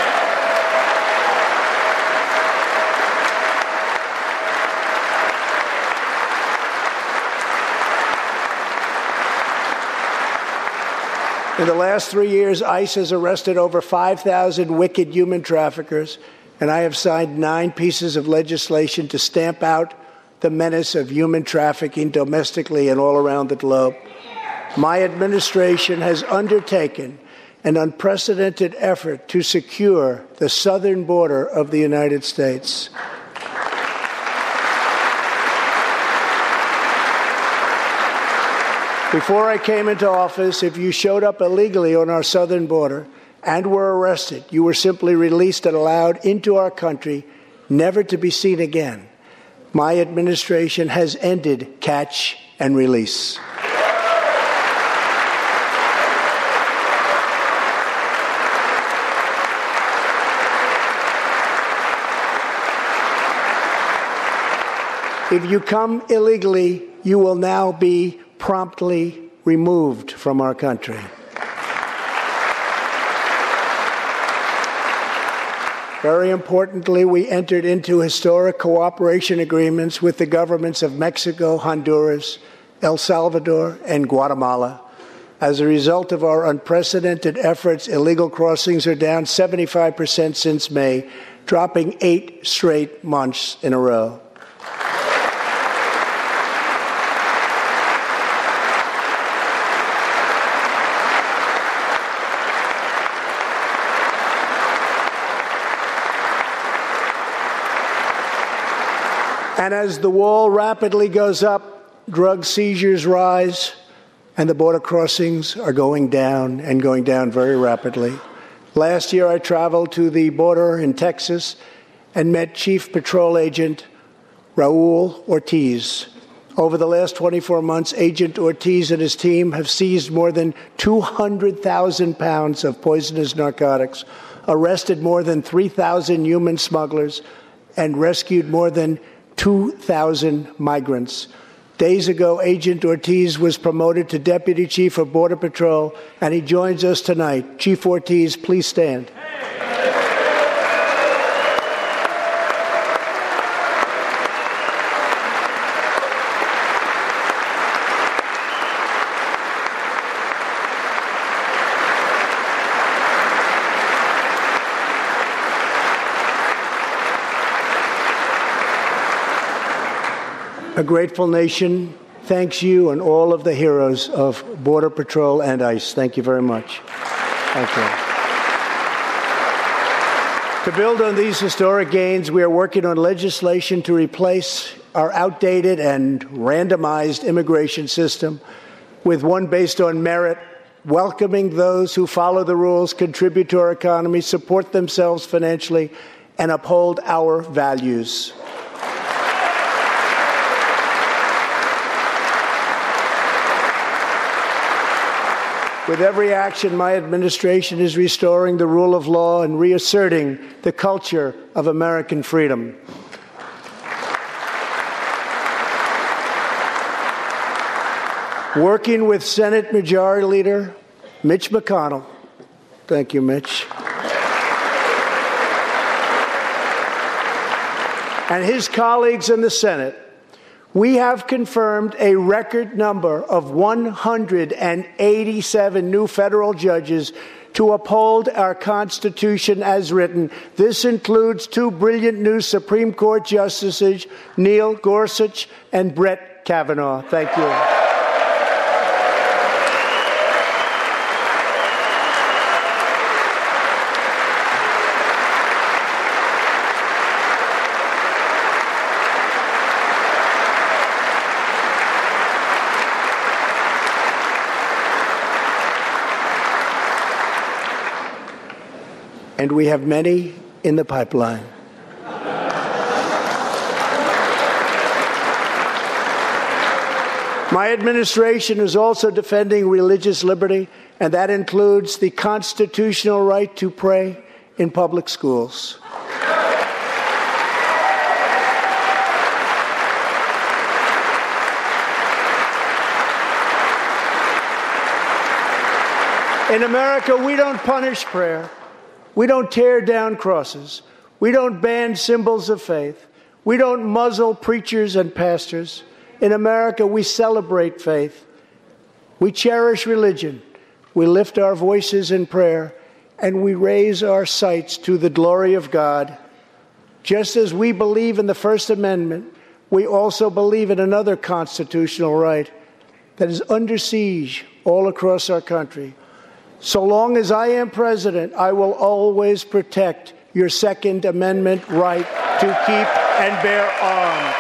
In the last three years, ICE has arrested over five thousand wicked human traffickers, and I have signed nine pieces of legislation to stamp out the menace of human trafficking domestically and all around the globe. My administration has undertaken an unprecedented effort to secure the southern border of the United States. Before I came into office, if you showed up illegally on our southern border and were arrested, you were simply released and allowed into our country, never to be seen again. My administration has ended catch and release. If you come illegally, you will now be promptly removed from our country. Very importantly, we entered into historic cooperation agreements with the governments of Mexico, Honduras, El Salvador, and Guatemala. As a result of our unprecedented efforts, illegal crossings are down seventy-five percent since May, dropping eight straight months in a row. And as the wall rapidly goes up, drug seizures rise, and the border crossings are going down and going down very rapidly. Last year, I traveled to the border in Texas and met Chief Patrol Agent Raul Ortiz. Over the last twenty-four months, Agent Ortiz and his team have seized more than two hundred thousand pounds of poisonous narcotics, arrested more than three thousand human smugglers, and rescued more than two thousand migrants. Days ago, Agent Ortiz was promoted to Deputy Chief of Border Patrol, and he joins us tonight. Chief Ortiz, please stand. A grateful nation thanks you and all of the heroes of Border Patrol and ICE. Thank you very much. Thank you. To build on these historic gains, we are working on legislation to replace our outdated and randomized immigration system with one based on merit, welcoming those who follow the rules, contribute to our economy, support themselves financially, and uphold our values. With every action, my administration is restoring the rule of law and reasserting the culture of American freedom. Working with Senate Majority Leader Mitch McConnell, thank you, Mitch, and his colleagues in the Senate, we have confirmed a record number of one hundred eighty-seven new federal judges to uphold our Constitution as written. This includes two brilliant new Supreme Court justices, Neil Gorsuch and Brett Kavanaugh. Thank you. And we have many in the pipeline. My administration is also defending religious liberty, and that includes the constitutional right to pray in public schools. In America, we don't punish prayer. We don't tear down crosses. We don't ban symbols of faith. We don't muzzle preachers and pastors. In America, we celebrate faith. We cherish religion. We lift our voices in prayer, and we raise our sights to the glory of God. Just as we believe in the First Amendment, we also believe in another constitutional right that is under siege all across our country. So long as I am president, I will always protect your Second Amendment right to keep and bear arms.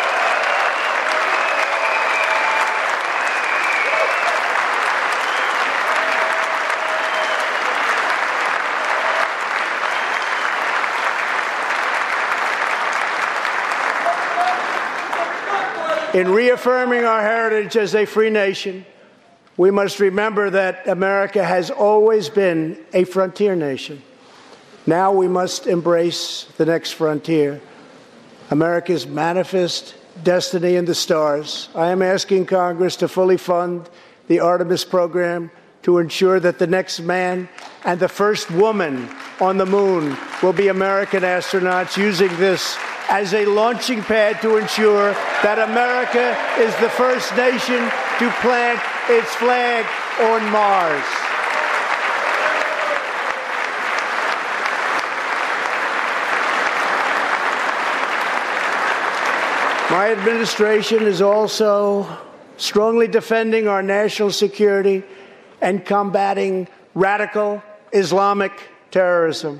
In reaffirming our heritage as a free nation, we must remember that America has always been a frontier nation. Now we must embrace the next frontier, America's manifest destiny in the stars. I am asking Congress to fully fund the Artemis program to ensure that the next man and the first woman on the moon will be American astronauts, using this as a launching pad to ensure that America is the first nation to plant its flag on Mars. My administration is also strongly defending our national security and combating radical Islamic terrorism.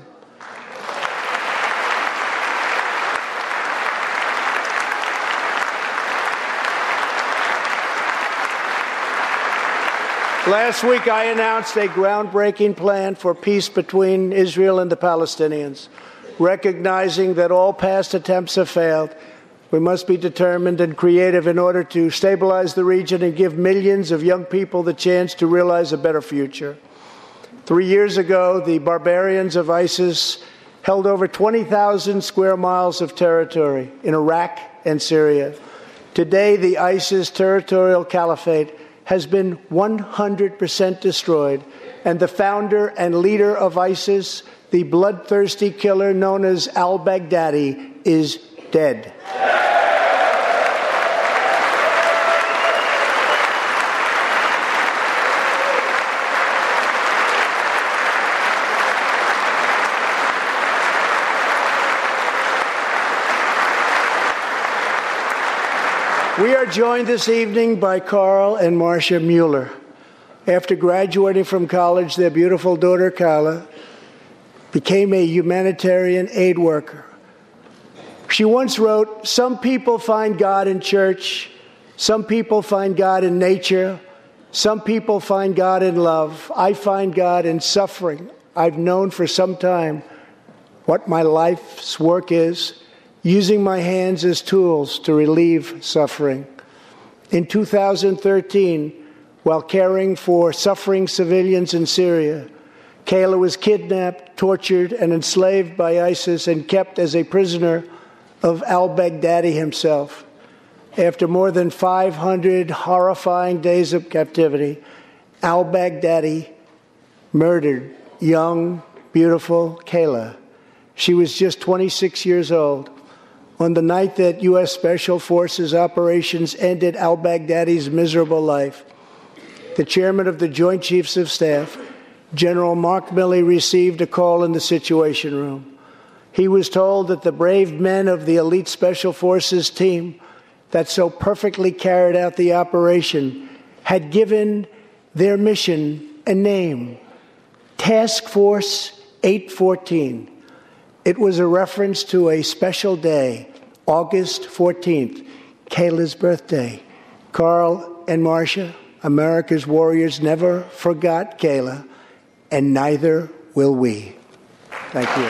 Last week, I announced a groundbreaking plan for peace between Israel and the Palestinians. Recognizing that all past attempts have failed, we must be determined and creative in order to stabilize the region and give millions of young people the chance to realize a better future. Three years ago, the barbarians of ISIS held over twenty thousand square miles of territory in Iraq and Syria. Today, the ISIS territorial caliphate has been one hundred percent destroyed, and the founder and leader of ISIS, the bloodthirsty killer known as al-Baghdadi, is dead. We are joined this evening by Carl and Marcia Mueller. After graduating from college, their beautiful daughter, Carla, became a humanitarian aid worker. She once wrote, "Some people find God in church, some people find God in nature, some people find God in love. I find God in suffering. I've known for some time what my life's work is, using my hands as tools to relieve suffering." In two thousand thirteen, while caring for suffering civilians in Syria, Kayla was kidnapped, tortured, and enslaved by ISIS and kept as a prisoner of al-Baghdadi himself. After more than five hundred horrifying days of captivity, al-Baghdadi murdered young, beautiful Kayla. She was just twenty-six years old. On the night that U S Special Forces operations ended al-Baghdadi's miserable life, the chairman of the Joint Chiefs of Staff, General Mark Milley, received a call in the Situation Room. He was told that the brave men of the elite Special Forces team that so perfectly carried out the operation had given their mission a name, Task Force eight fourteen. It was a reference to a special day, August fourteenth, Kayla's birthday. Carl and Marcia, America's warriors, never forgot Kayla, and neither will we. Thank you.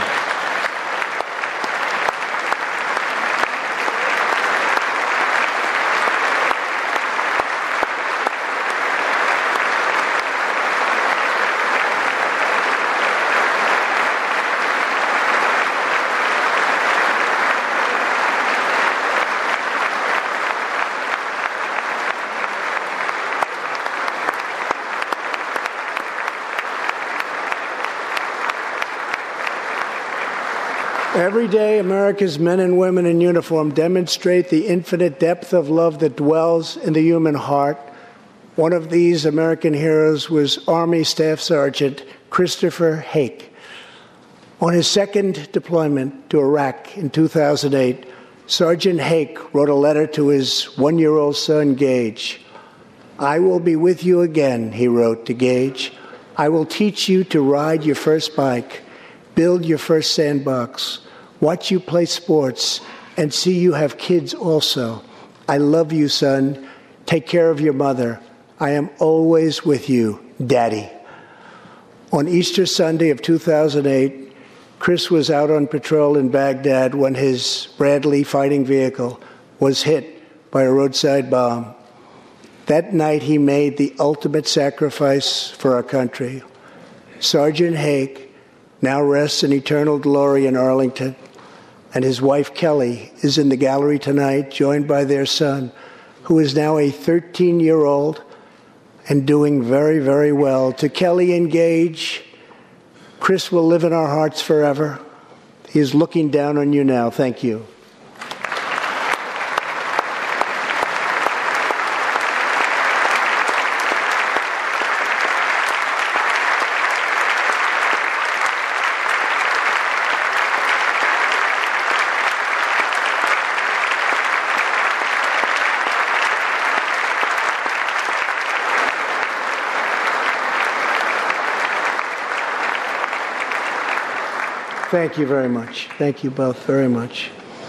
Every day, America's men and women in uniform demonstrate the infinite depth of love that dwells in the human heart. One of these American heroes was Army Staff Sergeant Christopher Hake. On his second deployment to Iraq in two thousand eight, Sergeant Hake wrote a letter to his one-year-old son, Gage. "I will be with you again," he wrote to Gage. "I will teach you to ride your first bike, build your first sandbox, watch you play sports, and see you have kids also. I love you, son. Take care of your mother. I am always with you, Daddy." On Easter Sunday of two thousand eight, Chris was out on patrol in Baghdad when his Bradley fighting vehicle was hit by a roadside bomb. That night, he made the ultimate sacrifice for our country. Sergeant Hake now rests in eternal glory in Arlington, and his wife, Kelly, is in the gallery tonight, joined by their son, who is now a thirteen-year-old and doing very, very well. To Kelly and Gage, Chris will live in our hearts forever. He is looking down on you now. Thank you. Thank you very much. Thank you both very much.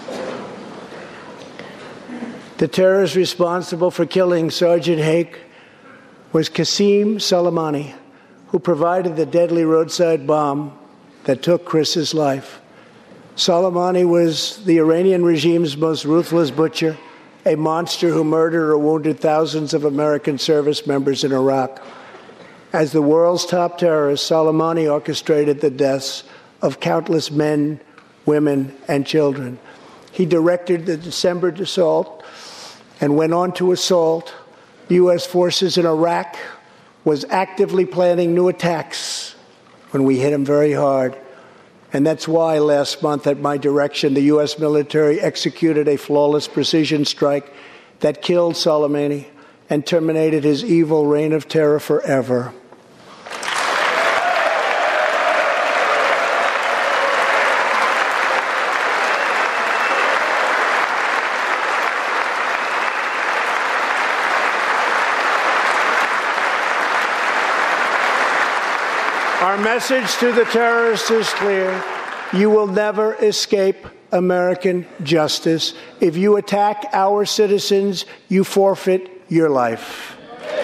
The terrorist responsible for killing Sergeant Hake was Qasem Soleimani, who provided the deadly roadside bomb that took Chris's life. Soleimani was the Iranian regime's most ruthless butcher, a monster who murdered or wounded thousands of American service members in Iraq. As the world's top terrorist, Soleimani orchestrated the deaths of countless men, women, and children. He directed the December assault and went on to assault U S forces in Iraq, was actively planning new attacks when we hit him very hard. And that's why last month, at my direction, the U S military executed a flawless precision strike that killed Soleimani and terminated his evil reign of terror forever. Our message to the terrorists is clear. You will never escape American justice. If you attack our citizens, you forfeit your life.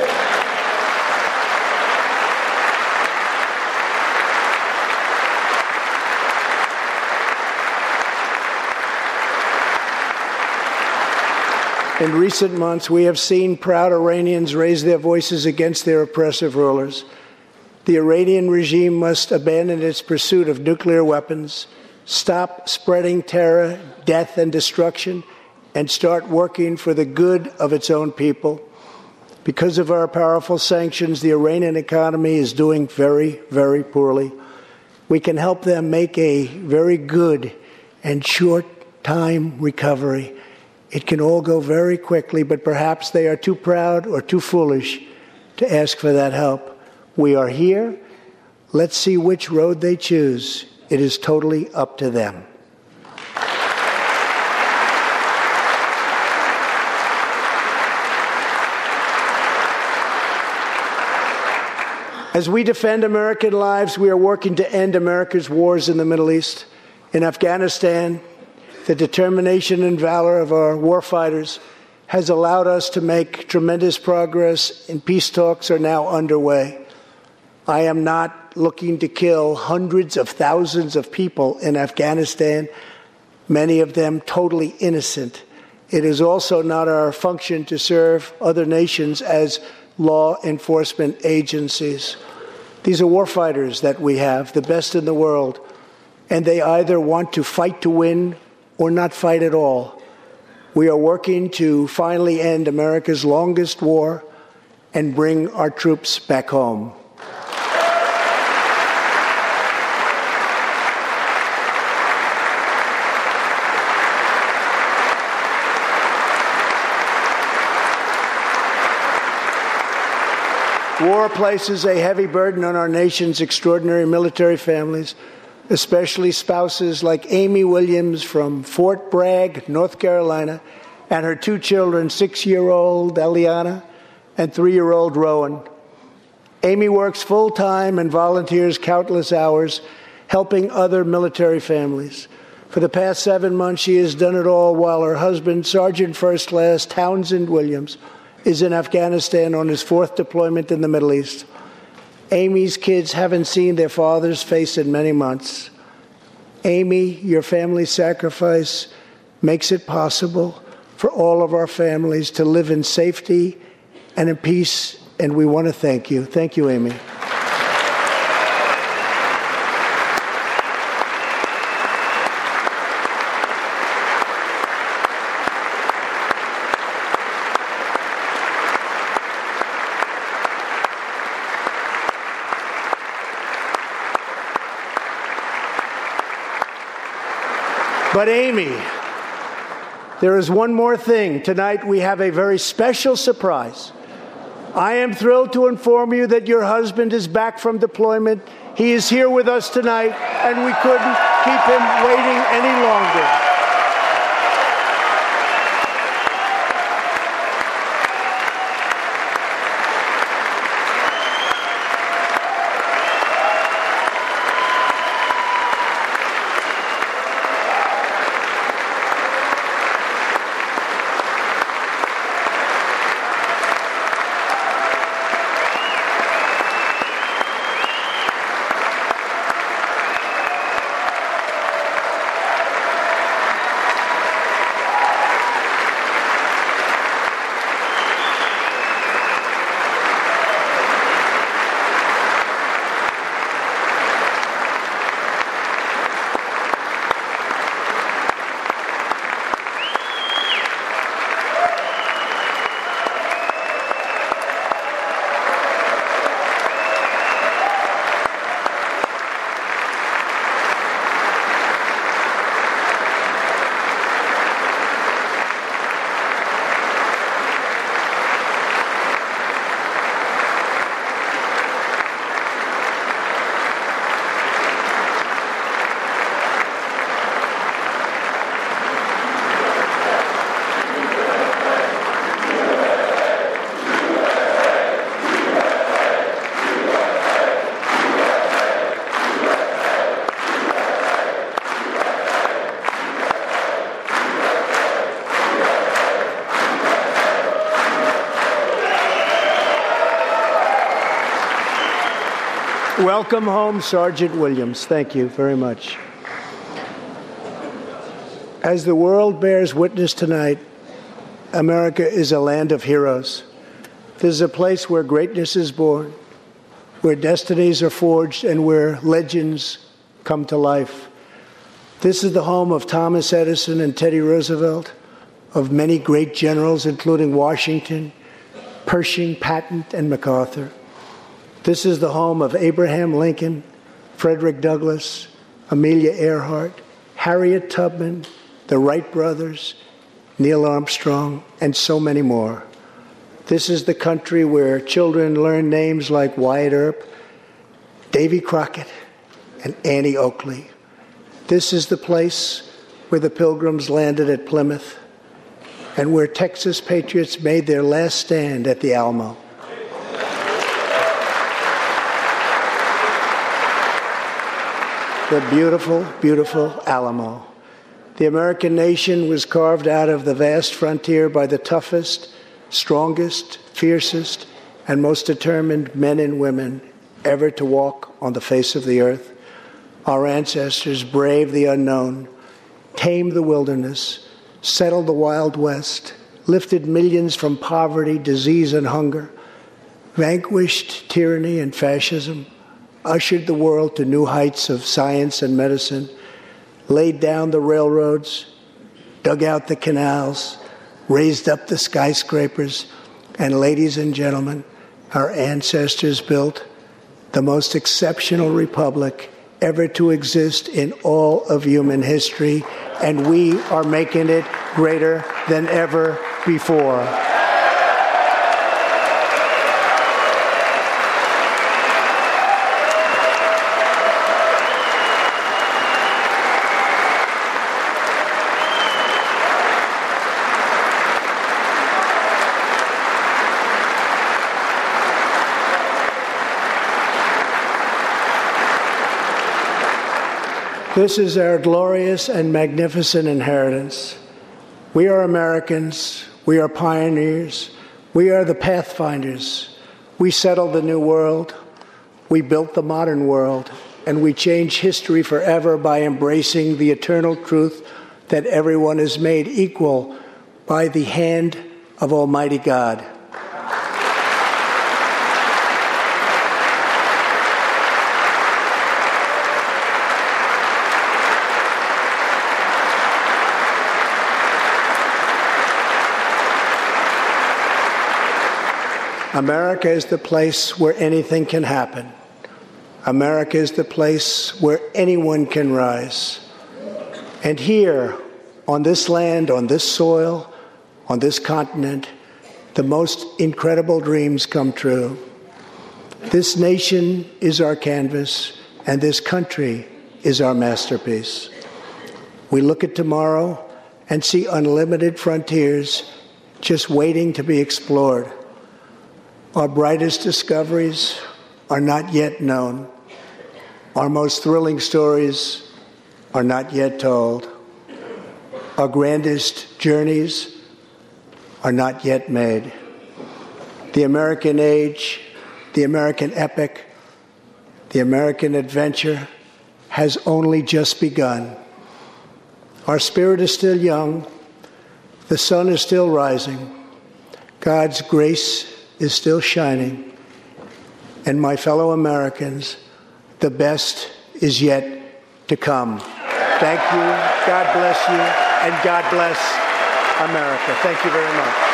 In recent months, we have seen proud Iranians raise their voices against their oppressive rulers. The Iranian regime must abandon its pursuit of nuclear weapons, stop spreading terror, death, and destruction, and start working for the good of its own people. Because of our powerful sanctions, the Iranian economy is doing very, very poorly. We can help them make a very good and short-time recovery. It can all go very quickly, but perhaps they are too proud or too foolish to ask for that help. We are here. Let's see which road they choose. It is totally up to them. As we defend American lives, we are working to end America's wars in the Middle East. In Afghanistan, the determination and valor of our warfighters has allowed us to make tremendous progress, and peace talks are now underway. I am not looking to kill hundreds of thousands of people in Afghanistan, many of them totally innocent. It is also not our function to serve other nations as law enforcement agencies. These are warfighters that we have, the best in the world, and they either want to fight to win or not fight at all. We are working to finally end America's longest war and bring our troops back home. War places a heavy burden on our nation's extraordinary military families, especially spouses like Amy Williams from Fort Bragg, North Carolina, and her two children, six-year-old Eliana and three-year-old Rowan. Amy works full-time and volunteers countless hours helping other military families. For the past seven months, she has done it all while her husband, Sergeant First Class Townsend Williams, is in Afghanistan on his fourth deployment in the Middle East. Amy's kids haven't seen their father's face in many months. Amy, your family's sacrifice makes it possible for all of our families to live in safety and in peace, and we want to thank you. Thank you, Amy. But Amy, there is one more thing. Tonight we have a very special surprise. I am thrilled to inform you that your husband is back from deployment. He is here with us tonight, and we couldn't keep him waiting any longer. Welcome home, Sergeant Williams. Thank you very much. As the world bears witness tonight, America is a land of heroes. This is a place where greatness is born, where destinies are forged, and where legends come to life. This is the home of Thomas Edison and Teddy Roosevelt, of many great generals, including Washington, Pershing, Patton, and MacArthur. This is the home of Abraham Lincoln, Frederick Douglass, Amelia Earhart, Harriet Tubman, the Wright brothers, Neil Armstrong, and so many more. This is the country where children learn names like Wyatt Earp, Davy Crockett, and Annie Oakley. This is the place where the Pilgrims landed at Plymouth and where Texas patriots made their last stand at the Alamo. The beautiful, beautiful Alamo. The American nation was carved out of the vast frontier by the toughest, strongest, fiercest, and most determined men and women ever to walk on the face of the earth. Our ancestors braved the unknown, tamed the wilderness, settled the Wild West, lifted millions from poverty, disease, and hunger, vanquished tyranny and fascism, ushered the world to new heights of science and medicine, laid down the railroads, dug out the canals, raised up the skyscrapers, and ladies and gentlemen, our ancestors built the most exceptional republic ever to exist in all of human history, and we are making it greater than ever before. This is our glorious and magnificent inheritance. We are Americans. We are pioneers. We are the pathfinders. We settled the new world. We built the modern world. And we change history forever by embracing the eternal truth that everyone is made equal by the hand of Almighty God. America is the place where anything can happen. America is the place where anyone can rise. And here, on this land, on this soil, on this continent, the most incredible dreams come true. This nation is our canvas, and this country is our masterpiece. We look at tomorrow and see unlimited frontiers just waiting to be explored. Our brightest discoveries are not yet known. Our most thrilling stories are not yet told. Our grandest journeys are not yet made. The American age, the American epic, the American adventure has only just begun. Our spirit is still young. The sun is still rising. God's grace is still shining. And my fellow Americans, the best is yet to come. Thank you. God bless you. And God bless America. Thank you very much.